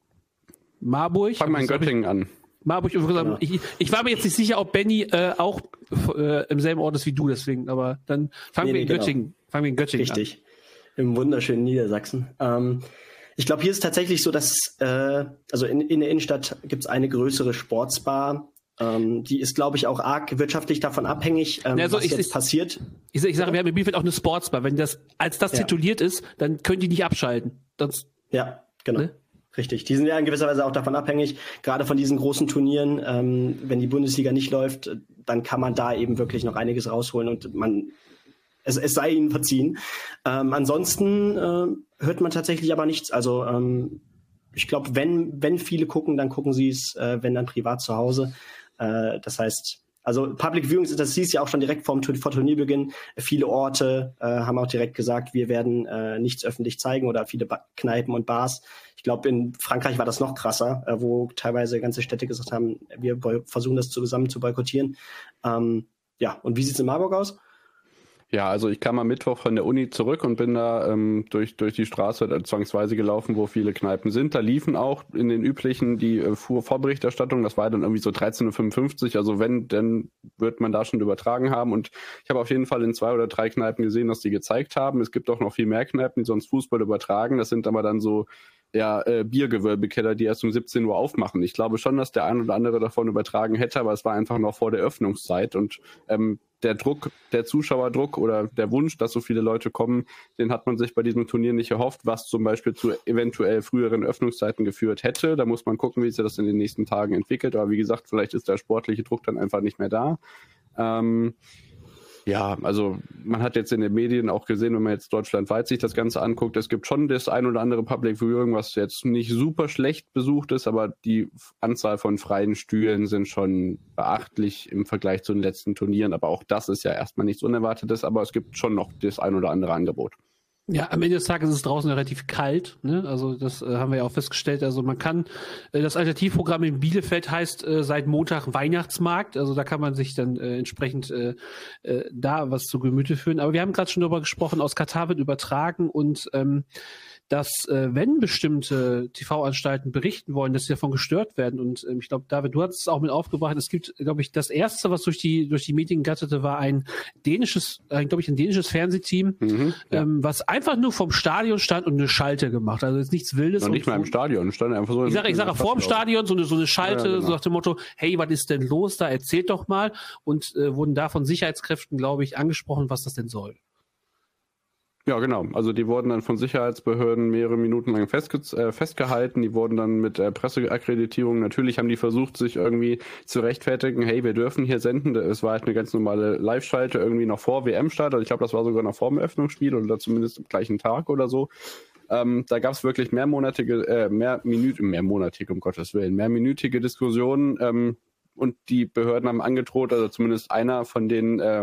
[SPEAKER 5] Marburg?
[SPEAKER 7] Fang mal in Göttingen an.
[SPEAKER 5] Marburg, genau. ich, ich war mir jetzt nicht sicher, ob Benny äh, auch äh, im selben Ort ist wie du, deswegen, aber dann fangen nee, wir in nee, Göttingen, genau. fangen wir in Göttingen
[SPEAKER 6] Richtig. an. Richtig, im wunderschönen Niedersachsen. Ähm, ich glaube, hier ist es tatsächlich so, dass äh, also in, in der Innenstadt gibt es eine größere Sportsbar. Ähm, die ist, glaube ich, auch arg wirtschaftlich davon abhängig, ähm, also was ich, jetzt ich, passiert.
[SPEAKER 5] Ich, ich sage, wir haben in Bielefeld auch eine Sportsbar. Wenn das als das ja. tituliert ist, dann können die nicht abschalten. Das
[SPEAKER 6] ja. Genau. Ne? Richtig, die sind ja in gewisser Weise auch davon abhängig, gerade von diesen großen Turnieren. Ähm, wenn die Bundesliga nicht läuft, dann kann man da eben wirklich noch einiges rausholen und man es, es sei ihnen verziehen. Ähm, ansonsten äh, hört man tatsächlich aber nichts. Also ähm, ich glaube, wenn wenn viele gucken, dann gucken sie es, äh, wenn dann privat zu Hause. Äh, das heißt, also Public Viewings, das hieß ja auch schon direkt vor, vor Turnierbeginn. Viele Orte äh, haben auch direkt gesagt, wir werden äh, nichts öffentlich zeigen oder viele ba- Kneipen und Bars. Ich glaube, in Frankreich war das noch krasser, äh, wo teilweise ganze Städte gesagt haben, wir boy- versuchen das zusammen zu boykottieren. Ähm, ja, und wie sieht es in Marburg aus?
[SPEAKER 7] Ja, also ich kam am Mittwoch von der Uni zurück und bin da ähm, durch durch die Straße äh, zwangsweise gelaufen, wo viele Kneipen sind. Da liefen auch in den üblichen die äh, Vorberichterstattung. Das war dann irgendwie so dreizehn Uhr fünfundfünfzig. Also wenn, dann wird man da schon übertragen haben. Und ich habe auf jeden Fall in zwei oder drei Kneipen gesehen, dass die gezeigt haben. Es gibt auch noch viel mehr Kneipen, die sonst Fußball übertragen. Das sind aber dann so ja, äh, Biergewölbekeller, die erst um siebzehn Uhr aufmachen. Ich glaube schon, dass der ein oder andere davon übertragen hätte, aber es war einfach noch vor der Öffnungszeit und ähm, der Druck, der Zuschauerdruck oder der Wunsch, dass so viele Leute kommen, den hat man sich bei diesem Turnier nicht erhofft, was zum Beispiel zu eventuell früheren Öffnungszeiten geführt hätte. Da muss man gucken, wie sich das in den nächsten Tagen entwickelt. Aber wie gesagt, vielleicht ist der sportliche Druck dann einfach nicht mehr da. Ähm, Ja, also man hat jetzt in den Medien auch gesehen, wenn man jetzt deutschlandweit sich das Ganze anguckt, es gibt schon das ein oder andere Public Viewing, was jetzt nicht super schlecht besucht ist, aber die Anzahl von freien Stühlen sind schon beachtlich im Vergleich zu den letzten Turnieren. Aber auch das ist ja erstmal nichts Unerwartetes, aber es gibt schon noch das ein oder andere Angebot.
[SPEAKER 5] Ja, am Ende des Tages ist es draußen relativ kalt, ne? Also das äh, haben wir ja auch festgestellt. Also man kann, äh, das Alternativprogramm in Bielefeld heißt äh, seit Montag Weihnachtsmarkt. Also da kann man sich dann äh, entsprechend äh, äh, da was zu Gemüte führen. Aber wir haben gerade schon darüber gesprochen, aus Katar wird übertragen und ähm, dass, äh, wenn bestimmte T V-Anstalten berichten wollen, dass sie davon gestört werden. Und ähm, ich glaube, David, du hast es auch mit aufgebracht. Es gibt, glaube ich, das erste, was durch die durch die Medien gatterte, war ein dänisches, äh, glaube ich, ein dänisches Fernsehteam,
[SPEAKER 7] Mhm, ja.
[SPEAKER 5] ähm, was einfach nur vom Stadion stand und eine Schalte gemacht. Also jetzt nichts Wildes.
[SPEAKER 7] Noch nicht
[SPEAKER 5] und
[SPEAKER 7] mal im Stadion, stand einfach so.
[SPEAKER 5] Ich sage, ich sage vor dem Stadion so eine so eine Schalte,
[SPEAKER 7] Ja, ja, genau.
[SPEAKER 5] so nach dem Motto, hey, was ist denn los da? Erzählt doch mal. Und äh, wurden da von Sicherheitskräften, glaube ich, angesprochen, was das denn soll.
[SPEAKER 7] Ja, genau. Also die wurden dann von Sicherheitsbehörden mehrere Minuten lang festge- äh, festgehalten. Die wurden dann mit äh, Presseakkreditierung, natürlich haben die versucht, sich irgendwie zu rechtfertigen, hey, wir dürfen hier senden. Es war halt eine ganz normale Live-Schalte, irgendwie noch vor W M-Start. Also ich glaube, das war sogar noch vor dem Eröffnungsspiel oder zumindest am gleichen Tag oder so. Ähm, da gab es wirklich mehrmonatige, äh, mehr Minuten, mehrmonatige, um Gottes Willen, mehrminütige Diskussionen. Ähm, und die Behörden haben angedroht, also zumindest einer von den äh,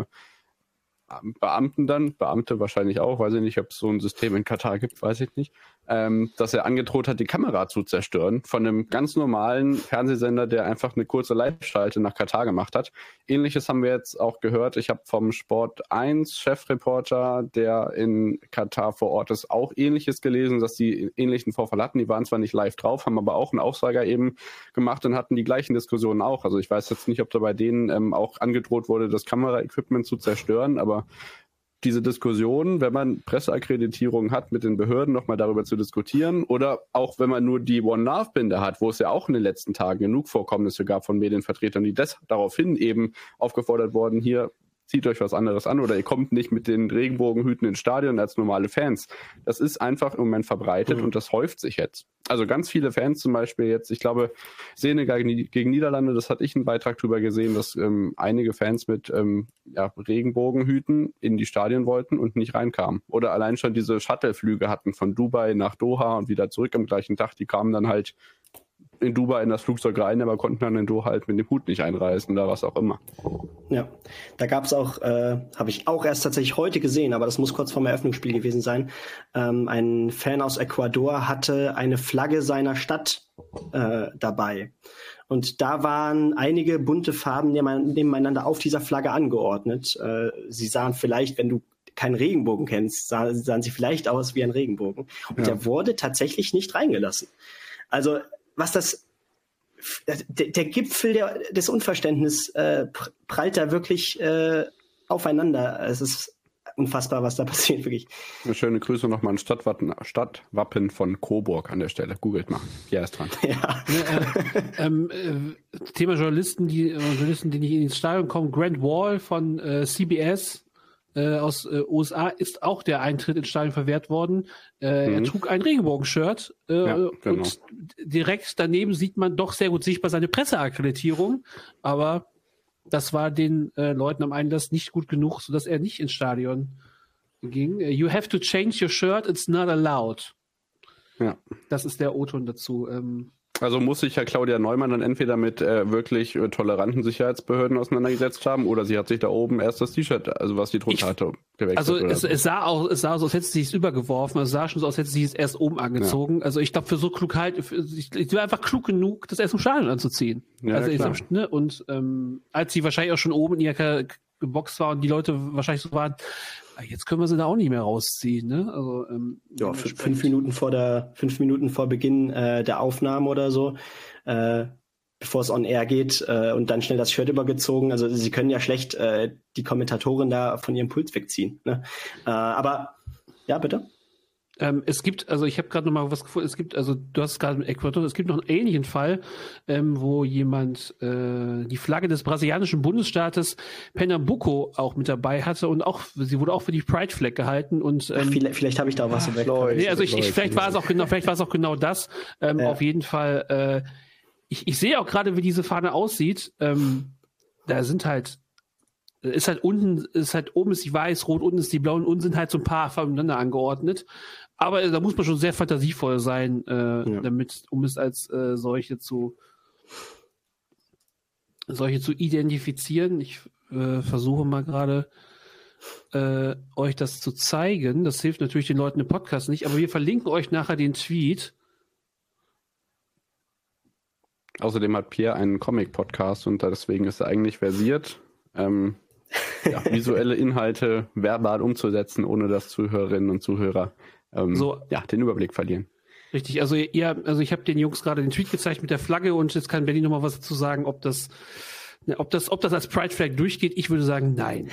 [SPEAKER 7] Beamten dann, Beamte wahrscheinlich auch, weiß ich nicht, ob es so ein System in Katar gibt, weiß ich nicht, ähm, dass er angedroht hat, die Kamera zu zerstören von einem ganz normalen Fernsehsender, der einfach eine kurze Live-Schalte nach Katar gemacht hat. Ähnliches haben wir jetzt auch gehört. Ich habe vom Sport eins Chefreporter, der in Katar vor Ort ist, auch Ähnliches gelesen, dass die einen ähnlichen Vorfall hatten. Die waren zwar nicht live drauf, haben aber auch einen Aufsager eben gemacht und hatten die gleichen Diskussionen auch. Also ich weiß jetzt nicht, ob da bei denen ähm, auch angedroht wurde, das Kameraequipment zu zerstören, aber diese Diskussion, wenn man Presseakkreditierung hat, mit den Behörden nochmal darüber zu diskutieren oder auch wenn man nur die One-Love-Binde hat, wo es ja auch in den letzten Tagen genug Vorkommnisse gab von Medienvertretern, die das daraufhin eben aufgefordert worden, hier zieht euch was anderes an oder ihr kommt nicht mit den Regenbogenhüten ins Stadion als normale Fans. Das ist einfach im Moment verbreitet mhm. und das häuft sich jetzt. Also ganz viele Fans zum Beispiel jetzt, ich glaube, Senegal gegen Niederlande, das hatte ich einen Beitrag drüber gesehen, dass ähm, einige Fans mit ähm, ja, Regenbogenhüten in die Stadien wollten und nicht reinkamen. Oder allein schon diese Shuttleflüge hatten von Dubai nach Doha und wieder zurück am gleichen Tag, die kamen dann halt in Dubai in das Flugzeug rein, aber konnten dann in Doha halt mit dem Hut nicht einreisen oder was auch immer.
[SPEAKER 6] Ja, da gab es auch, äh, habe ich auch erst tatsächlich heute gesehen, aber das muss kurz vor dem Eröffnungsspiel gewesen sein. Ähm, ein Fan aus Ecuador hatte eine Flagge seiner Stadt äh, dabei. Und da waren einige bunte Farben nebeneinander auf dieser Flagge angeordnet. Äh, sie sahen vielleicht, wenn du keinen Regenbogen kennst, sah, sahen sie vielleicht aus wie ein Regenbogen. Und ja. der wurde tatsächlich nicht reingelassen. Also was das, der, der Gipfel der, des Unverständnisses äh, prallt da wirklich äh, aufeinander. Es ist unfassbar, was da passiert, wirklich.
[SPEAKER 7] Eine schöne Grüße nochmal an Stadtwappen, Stadtwappen von Coburg an der Stelle. Googelt mal. Ja, ist dran.
[SPEAKER 5] Ja. äh, ähm, äh, Thema Journalisten, die Journalisten, die nicht ins Stadion kommen. Grant Wall von äh, C B S äh, aus äh, U S A ist auch der Eintritt ins Stadion verwehrt worden. Äh, mhm. Er trug ein Regenbogenshirt äh, ja, genau. und direkt daneben sieht man doch sehr gut sichtbar seine Presseakkreditierung, aber das war den äh, Leuten am Einlass nicht gut genug, sodass er nicht ins Stadion ging. You have to change your shirt, it's not allowed.
[SPEAKER 7] Ja.
[SPEAKER 5] Das ist der O-Ton dazu. Ähm,
[SPEAKER 7] Also muss sich ja Claudia Neumann dann entweder mit äh, wirklich äh, toleranten Sicherheitsbehörden auseinandergesetzt haben oder sie hat sich da oben erst das T-Shirt, also was die drunter
[SPEAKER 5] ich,
[SPEAKER 7] hatte, gewechselt.
[SPEAKER 5] Also es,
[SPEAKER 7] so.
[SPEAKER 5] es sah auch, es sah so, als hätte sie es übergeworfen, es sah schon so aus, als hätte sie es erst oben angezogen. Ja. Also ich glaube, für so klug halt, für, ich, ich war einfach klug genug, das erst im Stadion anzuziehen.
[SPEAKER 7] Ja,
[SPEAKER 5] also
[SPEAKER 7] klar.
[SPEAKER 5] Ich, ne, und ähm, als sie wahrscheinlich auch schon oben in ihrer geboxt war und die Leute wahrscheinlich so waren, jetzt können wir sie da auch nicht mehr rausziehen, ne? Also ähm,
[SPEAKER 6] ja, fünf Minuten vor der fünf Minuten vor Beginn äh, der Aufnahme oder so, äh, bevor es on air geht äh, und dann schnell das Shirt übergezogen. Also sie können ja schlecht äh, die Kommentatorin da von ihrem Puls wegziehen. Ne? Äh, aber ja, bitte.
[SPEAKER 5] Ähm, es gibt, also ich habe gerade noch mal was gefunden, es gibt, also du hast es gerade im Ecuador, es gibt noch einen ähnlichen Fall, ähm, wo jemand äh, die Flagge des brasilianischen Bundesstaates Pernambuco auch mit dabei hatte und auch, sie wurde auch für die Pride Flag gehalten und ähm,
[SPEAKER 6] Ach, vielleicht, vielleicht habe ich da auch was weg.
[SPEAKER 5] Nee, also ich, ich vielleicht war es auch genau, vielleicht war es auch genau das. Ähm, ja. Auf jeden Fall, äh, ich, ich sehe auch gerade, wie diese Fahne aussieht. Ähm, da sind halt ist halt unten, ist halt oben ist die weiß, rot, unten ist die blau und unten sind halt so ein paar voneinander angeordnet. Aber da muss man schon sehr fantasievoll sein, äh, ja. damit, um es als äh, solche zu solche zu identifizieren. Ich äh, versuche mal gerade äh, euch das zu zeigen. Das hilft natürlich den Leuten im Podcast nicht, aber wir verlinken euch nachher den Tweet.
[SPEAKER 7] Außerdem hat Pierre einen Comic-Podcast und deswegen ist er eigentlich versiert, ähm, ja, visuelle Inhalte verbal umzusetzen, ohne dass Zuhörerinnen und Zuhörer ähm, so, ja, den Überblick verlieren.
[SPEAKER 5] Richtig, also ihr, also ich habe den Jungs gerade den Tweet gezeigt mit der Flagge und jetzt kann Benny nochmal was dazu sagen, ob das, ob das, ob das als Pride Flag durchgeht. Ich würde sagen, nein.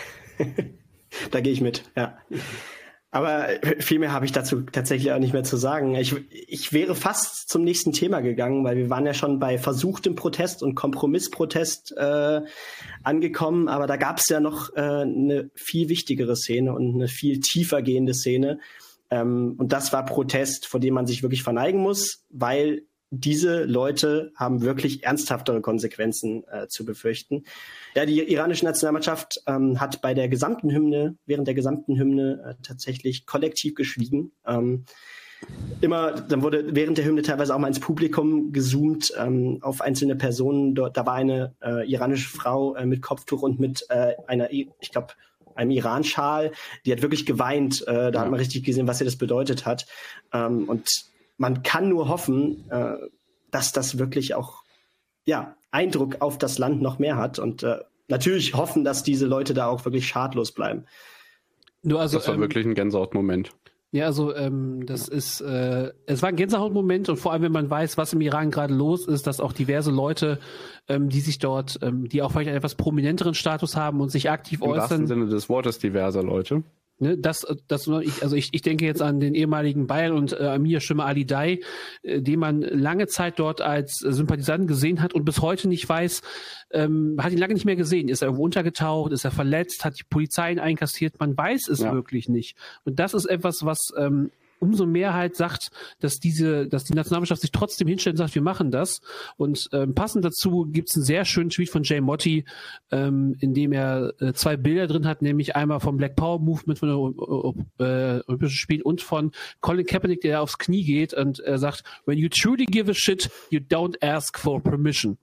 [SPEAKER 6] Da gehe ich mit, ja. Aber viel mehr habe ich dazu tatsächlich auch nicht mehr zu sagen. Ich, ich wäre fast zum nächsten Thema gegangen, weil wir waren ja schon bei versuchtem Protest und Kompromissprotest äh, angekommen. Aber da gab es ja noch äh, eine viel wichtigere Szene und eine viel tiefer gehende Szene. Ähm, und das war Protest, vor dem man sich wirklich verneigen muss, weil diese Leute haben wirklich ernsthaftere Konsequenzen äh, zu befürchten. Ja, die iranische Nationalmannschaft ähm, hat bei der gesamten Hymne, während der gesamten Hymne äh, tatsächlich kollektiv geschwiegen. Ähm, immer, dann wurde während der Hymne teilweise auch mal ins Publikum gezoomt auf ähm, einzelne Personen. Dort, da war eine äh, iranische Frau äh, mit Kopftuch und mit äh, einer, ich glaube, einem Iran-Schal. Die hat wirklich geweint. Äh, da ja. hat man richtig gesehen, was ihr das bedeutet hat. Ähm, und man kann nur hoffen, äh, dass das wirklich auch ja, Eindruck auf das Land noch mehr hat und äh, natürlich hoffen, dass diese Leute da auch wirklich schadlos bleiben.
[SPEAKER 5] Nur also,
[SPEAKER 7] das war
[SPEAKER 5] ähm,
[SPEAKER 7] wirklich ein Gänsehautmoment.
[SPEAKER 5] Ja, also ähm, das ist, äh, es war ein Gänsehautmoment und vor allem, wenn man weiß, was im Iran gerade los ist, dass auch diverse Leute, ähm, die sich dort, ähm, die auch vielleicht einen etwas prominenteren Status haben und sich aktiv
[SPEAKER 7] Im
[SPEAKER 5] äußern. Im
[SPEAKER 7] wahrsten Sinne des Wortes diverser Leute.
[SPEAKER 5] Ne, das, das, ich, also ich, ich denke jetzt an den ehemaligen Bayern und äh, Amir Shimma Ali Dai, äh, den man lange Zeit dort als äh, Sympathisant gesehen hat und bis heute nicht weiß, ähm, hat ihn lange nicht mehr gesehen. Ist er irgendwo untergetaucht, ist er verletzt, hat die Polizei ihn einkassiert, man weiß es ja. wirklich nicht. Und das ist etwas, was ähm, umso mehr halt sagt, dass diese, dass die Nationalmannschaft sich trotzdem hinstellt und sagt, wir machen das. Und ähm, passend dazu gibt es einen sehr schönen Tweet von Jay Motti, ähm, in dem er äh, zwei Bilder drin hat, nämlich einmal vom Black Power Movement von den äh, Olympischen Spielen und von Colin Kaepernick, der aufs Knie geht und er sagt, when you truly give a shit, you don't ask for permission.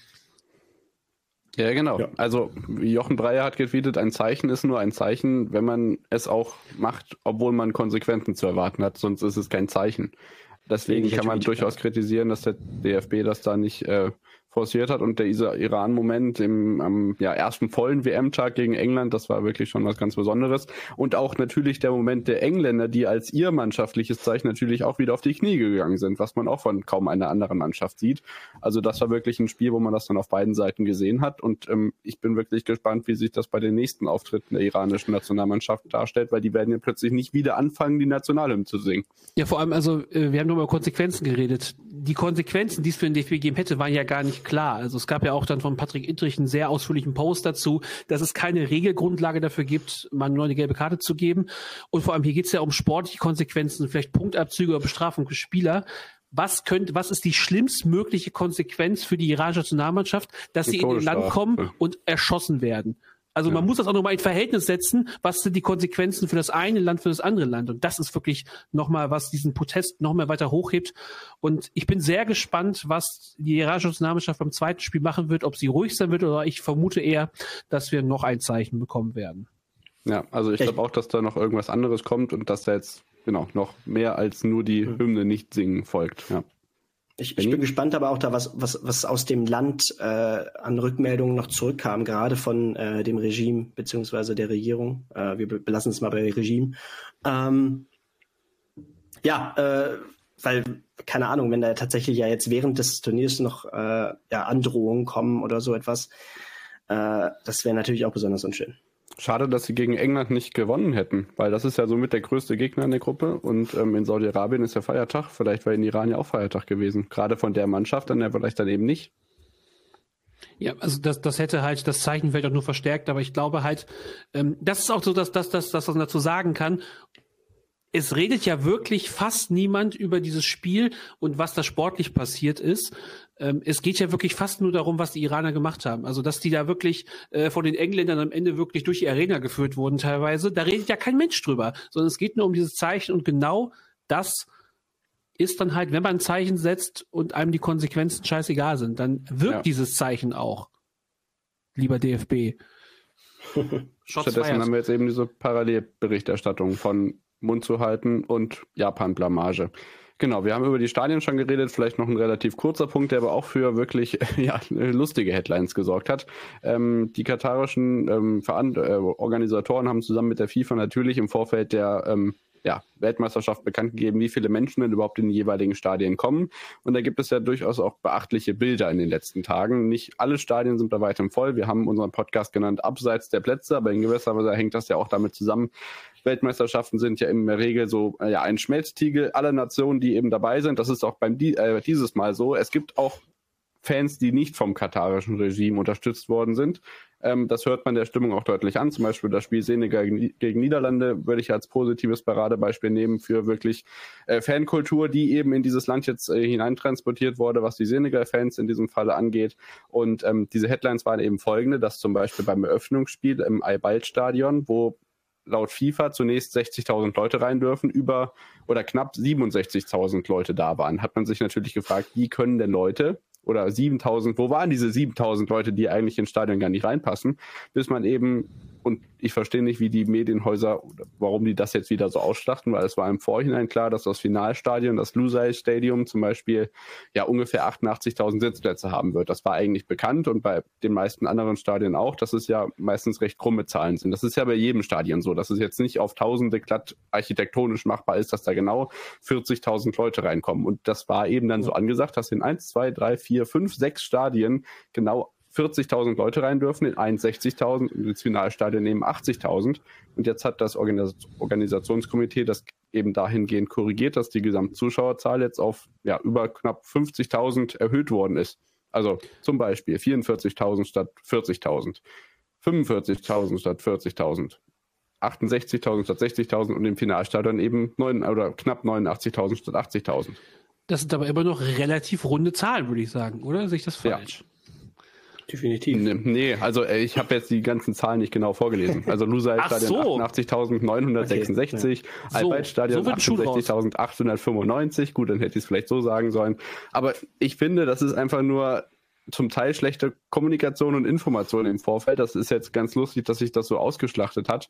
[SPEAKER 7] Ja, genau.
[SPEAKER 6] Ja.
[SPEAKER 7] Also Jochen Breyer hat getweetet, ein Zeichen ist nur ein Zeichen, wenn man es auch macht, obwohl man Konsequenzen zu erwarten hat, sonst ist es kein Zeichen. Deswegen kann man durchaus kritisieren, dass der D F B das da nicht äh, forciert hat und der Iran-Moment im am ja, ersten vollen W M-Tag gegen England, das war wirklich schon was ganz Besonderes. Und auch natürlich der Moment der Engländer, die als ihr mannschaftliches Zeichen natürlich auch wieder auf die Knie gegangen sind, was man auch von kaum einer anderen Mannschaft sieht. Also das war wirklich ein Spiel, wo man das dann auf beiden Seiten gesehen hat und ähm, ich bin wirklich gespannt, wie sich das bei den nächsten Auftritten der iranischen Nationalmannschaft darstellt, weil die werden ja plötzlich nicht wieder anfangen, die Nationalhymne zu singen.
[SPEAKER 5] Ja, vor allem, also äh, wir haben nur über Konsequenzen geredet. die Konsequenzen, die es für den D F B gegeben hätte, waren ja gar nicht klar. Also es gab ja auch dann von Patrick Ittrich einen sehr ausführlichen Post dazu, dass es keine Regelgrundlage dafür gibt, mal nur eine gelbe Karte zu geben. Und vor allem hier geht es ja um sportliche Konsequenzen, vielleicht Punktabzüge oder Bestrafung für Spieler. Was könnte, was ist die schlimmstmögliche Konsequenz für die iranische Nationalmannschaft, dass sie in ihr Land kommen und erschossen werden? Also ja. Man muss das auch nochmal in Verhältnis setzen, was sind die Konsequenzen für das eine Land, für das andere Land. Und das ist wirklich nochmal, was diesen Protest nochmal weiter hochhebt. Und ich bin sehr gespannt, was die iranische Nationalmannschaft beim zweiten Spiel machen wird, ob sie ruhig sein wird oder ich vermute eher, dass wir noch ein Zeichen bekommen werden.
[SPEAKER 7] Ja, also ich glaube auch, dass da noch irgendwas anderes kommt und dass da jetzt genau noch mehr als nur die Hymne nicht singen folgt, ja.
[SPEAKER 6] Ich, ich bin gespannt aber auch da, was, was, was aus dem Land äh, an Rückmeldungen noch zurückkam, gerade von äh, dem Regime beziehungsweise der Regierung. Äh, wir belassen es mal bei Regime. Ähm, ja, äh, weil, keine Ahnung, wenn da tatsächlich ja jetzt während des Turniers noch äh, ja, Androhungen kommen oder so etwas, äh, das wäre natürlich auch besonders unschön.
[SPEAKER 7] Schade, dass sie gegen England nicht gewonnen hätten, weil das ist ja somit der größte Gegner in der Gruppe und ähm, in Saudi-Arabien ist ja Feiertag, vielleicht wäre in Iran ja auch Feiertag gewesen, gerade von der Mannschaft, dann ja vielleicht dann eben nicht.
[SPEAKER 5] Ja, also das, das hätte halt das Zeichen vielleicht auch nur verstärkt, aber ich glaube halt, ähm, das ist auch so, dass, dass, dass, dass man dazu sagen kann, es redet ja wirklich fast niemand über dieses Spiel und was da sportlich passiert ist. Ähm, es geht ja wirklich fast nur darum, was die Iraner gemacht haben. Also, dass die da wirklich äh, von den Engländern am Ende wirklich durch die Arena geführt wurden teilweise. Da redet ja kein Mensch drüber, sondern es geht nur um dieses Zeichen und genau das ist dann halt, wenn man ein Zeichen setzt und einem die Konsequenzen scheißegal sind, dann wirkt ja. dieses Zeichen auch, lieber D F B.
[SPEAKER 7] Stattdessen feiert. Haben wir jetzt eben diese Parallelberichterstattung von Mund zu halten und Japan-Blamage. Genau, wir haben über die Stadien schon geredet, vielleicht noch ein relativ kurzer Punkt, der aber auch für wirklich ja, lustige Headlines gesorgt hat. Ähm, die katarischen ähm, Veran- äh, Organisatoren haben zusammen mit der FIFA natürlich im Vorfeld der ähm, ja, Weltmeisterschaft bekannt gegeben, wie viele Menschen denn überhaupt in die jeweiligen Stadien kommen. Und da gibt es ja durchaus auch beachtliche Bilder in den letzten Tagen. Nicht alle Stadien sind bei weitem voll. Wir haben unseren Podcast genannt Abseits der Plätze, aber in gewisser Weise hängt das ja auch damit zusammen. Weltmeisterschaften sind ja in der Regel so ja, ein Schmelztiegel aller Nationen, die eben dabei sind. Das ist auch beim äh, dieses Mal so. Es gibt auch Fans, die nicht vom katarischen Regime unterstützt worden sind. Ähm, das hört man der Stimmung auch deutlich an. Zum Beispiel das Spiel Senegal gegen Niederlande würde ich als positives Paradebeispiel nehmen für wirklich äh, Fankultur, die eben in dieses Land jetzt äh, hineintransportiert wurde, was die Senegal-Fans in diesem Falle angeht. Und ähm, diese Headlines waren eben folgende, dass zum Beispiel beim Eröffnungsspiel im Al-Bayt-Stadion, wo laut FIFA zunächst sechzigtausend Leute rein dürfen, über oder knapp siebenundsechzigtausend Leute da waren. Hat man sich natürlich gefragt, wie können denn Leute oder siebentausend, wo waren diese siebentausend Leute, die eigentlich ins Stadion gar nicht reinpassen, bis man eben, und ich verstehe nicht, wie die Medienhäuser, warum die das jetzt wieder so ausschlachten, weil es war im Vorhinein klar, dass das Finalstadion, das Lusail Stadium zum Beispiel, ja ungefähr achtundachtzigtausend Sitzplätze haben wird. Das war eigentlich bekannt und bei den meisten anderen Stadien auch, dass es ja meistens recht krumme Zahlen sind. Das ist ja bei jedem Stadion so, dass es jetzt nicht auf Tausende glatt architektonisch machbar ist, dass da genau vierzigtausend Leute reinkommen. Und das war eben dann so angesagt, dass in eins, zwei, drei, vier, fünf, sechs Stadien genau vierzigtausend Leute rein dürfen, in eins sechzigtausend und ins Finalstadion nehmen achtzigtausend. Und jetzt hat das Organis- Organisationskomitee das eben dahingehend korrigiert, dass die Gesamtzuschauerzahl jetzt auf ja, über knapp fünfzigtausend erhöht worden ist. Also zum Beispiel vierundvierzigtausend statt vierzigtausend, fünfundvierzigtausend statt vierzigtausend, achtundsechzigtausend statt sechzigtausend und im Finalstadion eben neun oder knapp neunundachtzigtausend statt achtzigtausend.
[SPEAKER 5] Das sind aber immer noch relativ runde Zahlen, würde ich sagen, oder? Sehe ich das falsch?
[SPEAKER 6] Ja. Definitiv.
[SPEAKER 7] Nee, also äh, ich habe jetzt die ganzen Zahlen nicht genau vorgelesen. Also Lusail-Stadion
[SPEAKER 5] so.
[SPEAKER 7] achtundachtzigtausendneunhundertsechsundsechzig, okay, ja. Al-Bayt-Stadion so, so achtundsechzigtausendachthundertfünfundneunzig. Gut, dann hätte ich es vielleicht so sagen sollen. Aber ich finde, das ist einfach nur zum Teil schlechte Kommunikation und Information im Vorfeld. Das ist jetzt ganz lustig, dass sich das so ausgeschlachtet hat.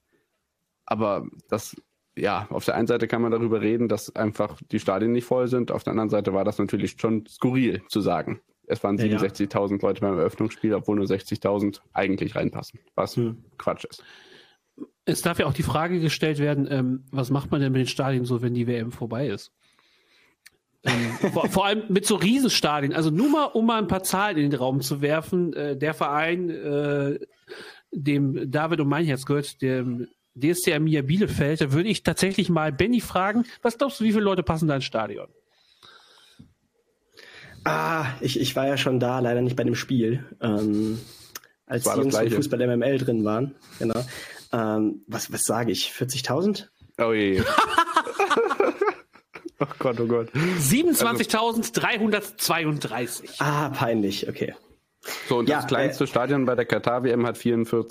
[SPEAKER 7] Aber das, ja, auf der einen Seite kann man darüber reden, dass einfach die Stadien nicht voll sind. Auf der anderen Seite war das natürlich schon skurril zu sagen. Es waren siebenundsechzigtausend Leute beim Eröffnungsspiel, obwohl nur sechzigtausend eigentlich reinpassen, was hm. Quatsch ist.
[SPEAKER 5] Es darf ja auch die Frage gestellt werden, ähm, was macht man denn mit den Stadien so, wenn die W M vorbei ist? ähm, vor, vor allem mit so Riesenstadien. Also nur mal, um mal ein paar Zahlen in den Raum zu werfen. Äh, der Verein, äh, dem David und mein Herz gehört, dem D S C Arminia Bielefeld, da würde ich tatsächlich mal Benny fragen, was glaubst du, wie viele Leute passen da ins Stadion?
[SPEAKER 6] Ah, ich, ich war ja schon da, leider nicht bei dem Spiel, ähm, als die Jungs von Fußball M M L drin waren. Genau. Ähm, was, was sage ich? vierzigtausend?
[SPEAKER 7] Oh je. Oh Gott, oh Gott.
[SPEAKER 5] siebenundzwanzigtausenddreihundertzweiunddreißig.
[SPEAKER 6] Ah, peinlich, okay.
[SPEAKER 7] So, und
[SPEAKER 6] ja,
[SPEAKER 7] das kleinste
[SPEAKER 6] äh,
[SPEAKER 7] Stadion bei der Katar-W M hat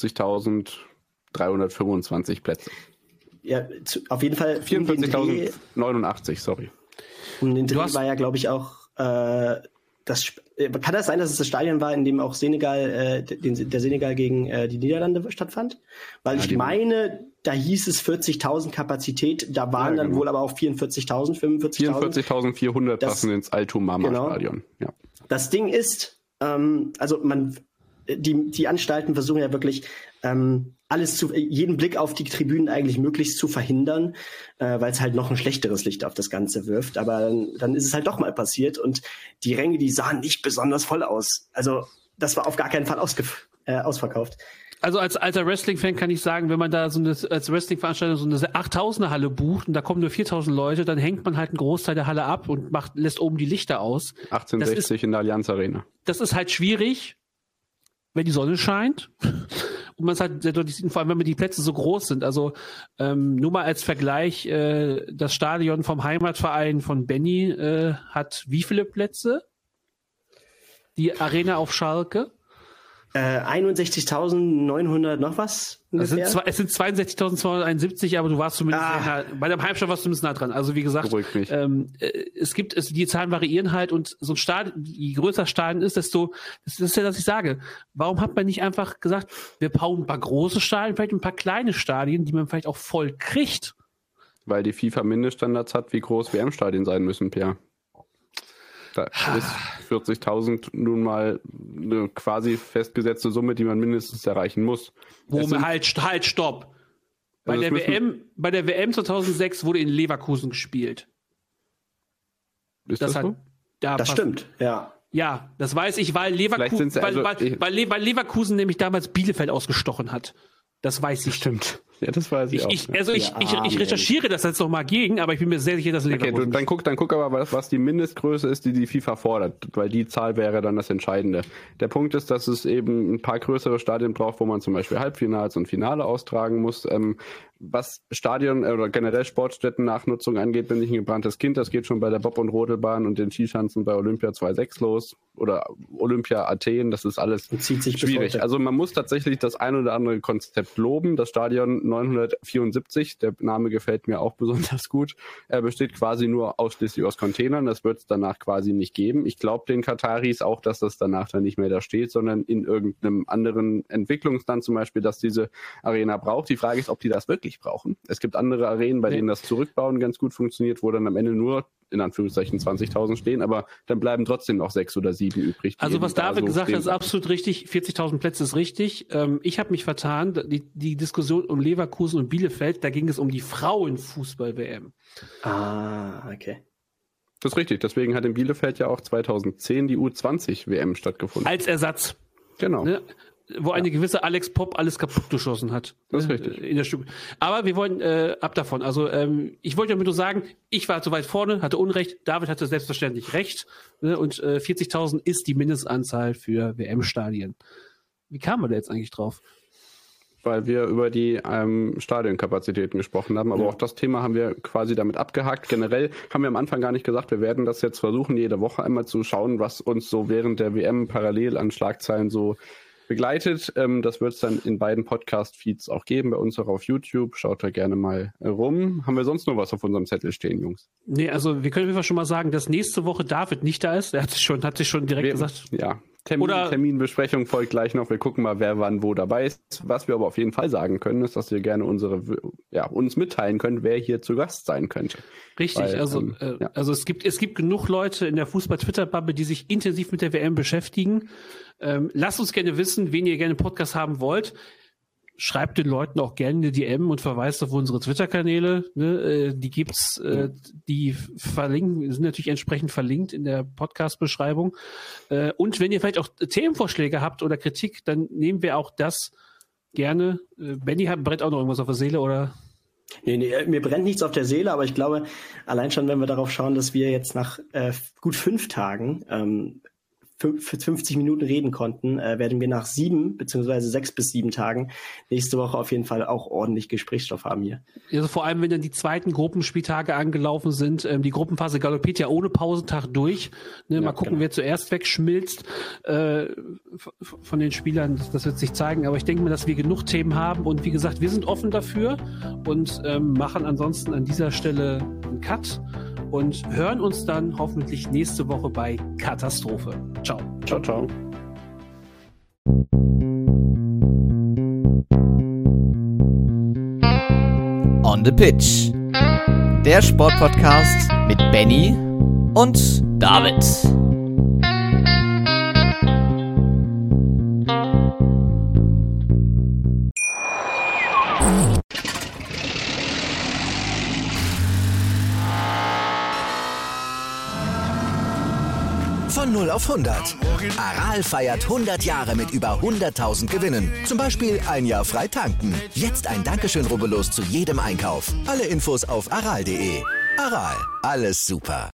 [SPEAKER 7] vierundvierzigtausenddreihundertfünfundzwanzig Plätze.
[SPEAKER 6] Ja, zu, auf jeden Fall.
[SPEAKER 7] vierundvierzigtausendneunundachtzig, sorry.
[SPEAKER 6] Um den Dreh war ja, glaube ich, auch äh, das. Kann das sein, dass es das Stadion war, in dem auch Senegal, äh, den, der Senegal gegen äh, die Niederlande stattfand? Weil ja, ich meine, da hieß es vierzigtausend Kapazität, da waren ja, genau. dann wohl aber auch vierundvierzigtausend, fünfundvierzigtausend.
[SPEAKER 7] vierundvierzigtausendvierhundert passen ins Al-Tumama-Stadion. Genau. Ja.
[SPEAKER 6] Das Ding ist, ähm, also man, die, die Anstalten versuchen ja wirklich, ähm, alles zu, jeden Blick auf die Tribünen eigentlich möglichst zu verhindern, äh, weil es halt noch ein schlechteres Licht auf das Ganze wirft. Aber dann, dann ist es halt doch mal passiert und die Ränge, die sahen nicht besonders voll aus. Also das war auf gar keinen Fall ausgef- äh, ausverkauft.
[SPEAKER 5] Also als alter Wrestling-Fan kann ich sagen, wenn man da so eine, als Wrestling-Veranstalter so eine achttausender Halle bucht und da kommen nur viertausend Leute, dann hängt man halt einen Großteil der Halle ab und macht, lässt oben die Lichter aus.
[SPEAKER 7] achtzehnhundertsechzig in der Allianz Arena.
[SPEAKER 5] Das ist halt schwierig, wenn die Sonne scheint. Und man es halt sehr deutlich sieht, vor allem wenn die Plätze so groß sind. Also ähm, nur mal als Vergleich, äh, das Stadion vom Heimatverein von Benny äh, hat wie viele Plätze? Die Arena auf Schalke?
[SPEAKER 6] Äh, einundsechzigtausendneunhundert noch was?
[SPEAKER 5] Es sind, zwei, es sind zweiundsechzigtausendzweihunderteinundsiebzig, aber du warst zumindest ah. nah, bei dem Heimspiel warst du zumindest nah dran. Also wie gesagt, ähm, es gibt, es, die Zahlen variieren halt und so ein Stadion, je größer das Stadion ist, desto, das ist ja, was ich sage. Warum hat man nicht einfach gesagt, wir bauen ein paar große Stadien, vielleicht ein paar kleine Stadien, die man vielleicht auch voll kriegt?
[SPEAKER 7] Weil die FIFA Mindeststandards hat, wie groß W M-Stadien sein müssen, Pierre. Da ist vierzigtausend nun mal eine quasi festgesetzte Summe, die man mindestens erreichen muss.
[SPEAKER 5] Wo man halt, halt, stopp. Bei der W M, bei der W M zweitausendsechs wurde in Leverkusen gespielt.
[SPEAKER 7] Ist das, das hat,
[SPEAKER 6] so? Da das stimmt, ja.
[SPEAKER 5] Ja, das weiß ich, weil Leverkusen, also, weil, weil, weil, weil Leverkusen nämlich damals Bielefeld ausgestochen hat. Das weiß ich.
[SPEAKER 7] Stimmt. Ja, das weiß ich, ich auch.
[SPEAKER 5] Ich, also ich, ja, ich, ich, ich recherchiere das jetzt noch mal gegen, aber ich bin mir sehr sicher, dass Leverkusen...
[SPEAKER 7] Okay, du, dann guck, dann guck aber, was, was die Mindestgröße ist, die die FIFA fordert, weil die Zahl wäre dann das Entscheidende. Der Punkt ist, dass es eben ein paar größere Stadien braucht, wo man zum Beispiel Halbfinals und Finale austragen muss. Ähm, was Stadion oder generell Sportstätten-Nachnutzung angeht, bin ich ein gebranntes Kind. Das geht schon bei der Bob- und Rodelbahn und den Skischanzen bei Olympia zwei Komma sechs los oder Olympia Athen. Das ist alles
[SPEAKER 6] zieht sich
[SPEAKER 7] schwierig. Also man muss tatsächlich das ein oder andere Konzept loben. Das Stadion neunhundertvierundsiebzig, der Name gefällt mir auch besonders gut. Er besteht quasi nur ausschließlich aus Containern. Das wird es danach quasi nicht geben. Ich glaube den Kataris auch, dass das danach dann nicht mehr da steht, sondern in irgendeinem anderen Entwicklungsland zum Beispiel, dass diese Arena braucht. Die Frage ist, ob die das wirklich brauchen. Es gibt andere Arenen, bei denen das Zurückbauen ganz gut funktioniert, wo dann am Ende nur in Anführungszeichen zwanzigtausend stehen, aber dann bleiben trotzdem noch sechs oder sieben übrig.
[SPEAKER 5] Also was David so gesagt hat, ist absolut richtig. vierzigtausend Plätze ist richtig. Ähm, ich habe mich vertan. Die, die Diskussion um Leverkusen und Bielefeld, da ging es um die Frauenfußball-W M.
[SPEAKER 6] Ah, okay.
[SPEAKER 7] Das ist richtig. Deswegen hat in Bielefeld ja auch zweitausendzehn die U zwanzig W M stattgefunden.
[SPEAKER 5] Als Ersatz.
[SPEAKER 7] Genau.
[SPEAKER 5] Ne? Wo eine ja. gewisse Alex Popp alles kaputt geschossen hat.
[SPEAKER 7] Das ist richtig.
[SPEAKER 5] In der Stück. Aber wir wollen äh, ab davon. Also ähm, ich wollte damit nur sagen, ich war zu weit vorne, hatte Unrecht, David hatte selbstverständlich recht. Ne? Und äh, vierzigtausend ist die Mindestanzahl für W M-Stadien. Wie kamen wir da jetzt eigentlich drauf?
[SPEAKER 7] Weil wir über die ähm, Stadionkapazitäten gesprochen haben. Aber ja. auch das Thema haben wir quasi damit abgehakt. Generell haben wir am Anfang gar nicht gesagt, wir werden das jetzt versuchen, jede Woche einmal zu schauen, was uns so während der W M parallel an Schlagzeilen so begleitet. Ähm, das wird es dann in beiden Podcast-Feeds auch geben, bei uns auch auf YouTube. Schaut da gerne mal rum. Haben wir sonst noch was auf unserem Zettel stehen, Jungs?
[SPEAKER 5] Nee, also wir können einfach schon mal sagen, dass nächste Woche David nicht da ist. Er hat sich schon, hat sich schon direkt wir, gesagt.
[SPEAKER 7] Ja, Termin, Oder, Terminbesprechung folgt gleich noch. Wir gucken mal, wer wann wo dabei ist. Was wir aber auf jeden Fall sagen können, ist, dass ihr gerne unsere, ja, uns mitteilen könnt, wer hier zu Gast sein könnte.
[SPEAKER 5] Richtig, Weil, also, ähm, äh, ja. also es gibt, es gibt genug Leute in der Fußball-Twitter-Bubble, die sich intensiv mit der W M beschäftigen. Ähm, lasst uns gerne wissen, wen ihr gerne Podcast haben wollt. Schreibt den Leuten auch gerne eine D M und verweist auf unsere Twitter-Kanäle. Ne? Äh, die gibt's, äh, die verlinken, sind natürlich entsprechend verlinkt in der Podcast-Beschreibung. Äh, und wenn ihr vielleicht auch Themenvorschläge habt oder Kritik, dann nehmen wir auch das gerne. Äh, Benny hat Brett auch noch irgendwas auf der Seele, oder?
[SPEAKER 6] Nee, nee, mir brennt nichts auf der Seele, aber ich glaube, allein schon, wenn wir darauf schauen, dass wir jetzt nach äh, gut fünf Tagen ähm, für fünfzig Minuten reden konnten, äh, werden wir nach sieben beziehungsweise sechs bis sieben Tagen nächste Woche auf jeden Fall auch ordentlich Gesprächsstoff haben hier.
[SPEAKER 5] Also vor allem, wenn dann die zweiten Gruppenspieltage angelaufen sind. Ähm, die Gruppenphase galoppiert ja ohne Pausentag durch. Ne, ja, mal gucken, genau. wer zuerst wegschmilzt äh, von den Spielern. Das, das wird sich zeigen. Aber ich denke mir, dass wir genug Themen haben. Und wie gesagt, wir sind offen dafür und ähm, machen ansonsten an dieser Stelle einen Cut. Und hören uns dann hoffentlich nächste Woche bei Katastrophe. Ciao.
[SPEAKER 7] Ciao, ciao.
[SPEAKER 2] On the Pitch. Der Sportpodcast mit Benny und David.
[SPEAKER 1] Von null auf hundert. Aral feiert hundert Jahre mit über hunderttausend Gewinnen. Zum Beispiel ein Jahr frei tanken. Jetzt ein Dankeschön, rubbellos zu jedem Einkauf. Alle Infos auf aral punkt de. Aral, alles super.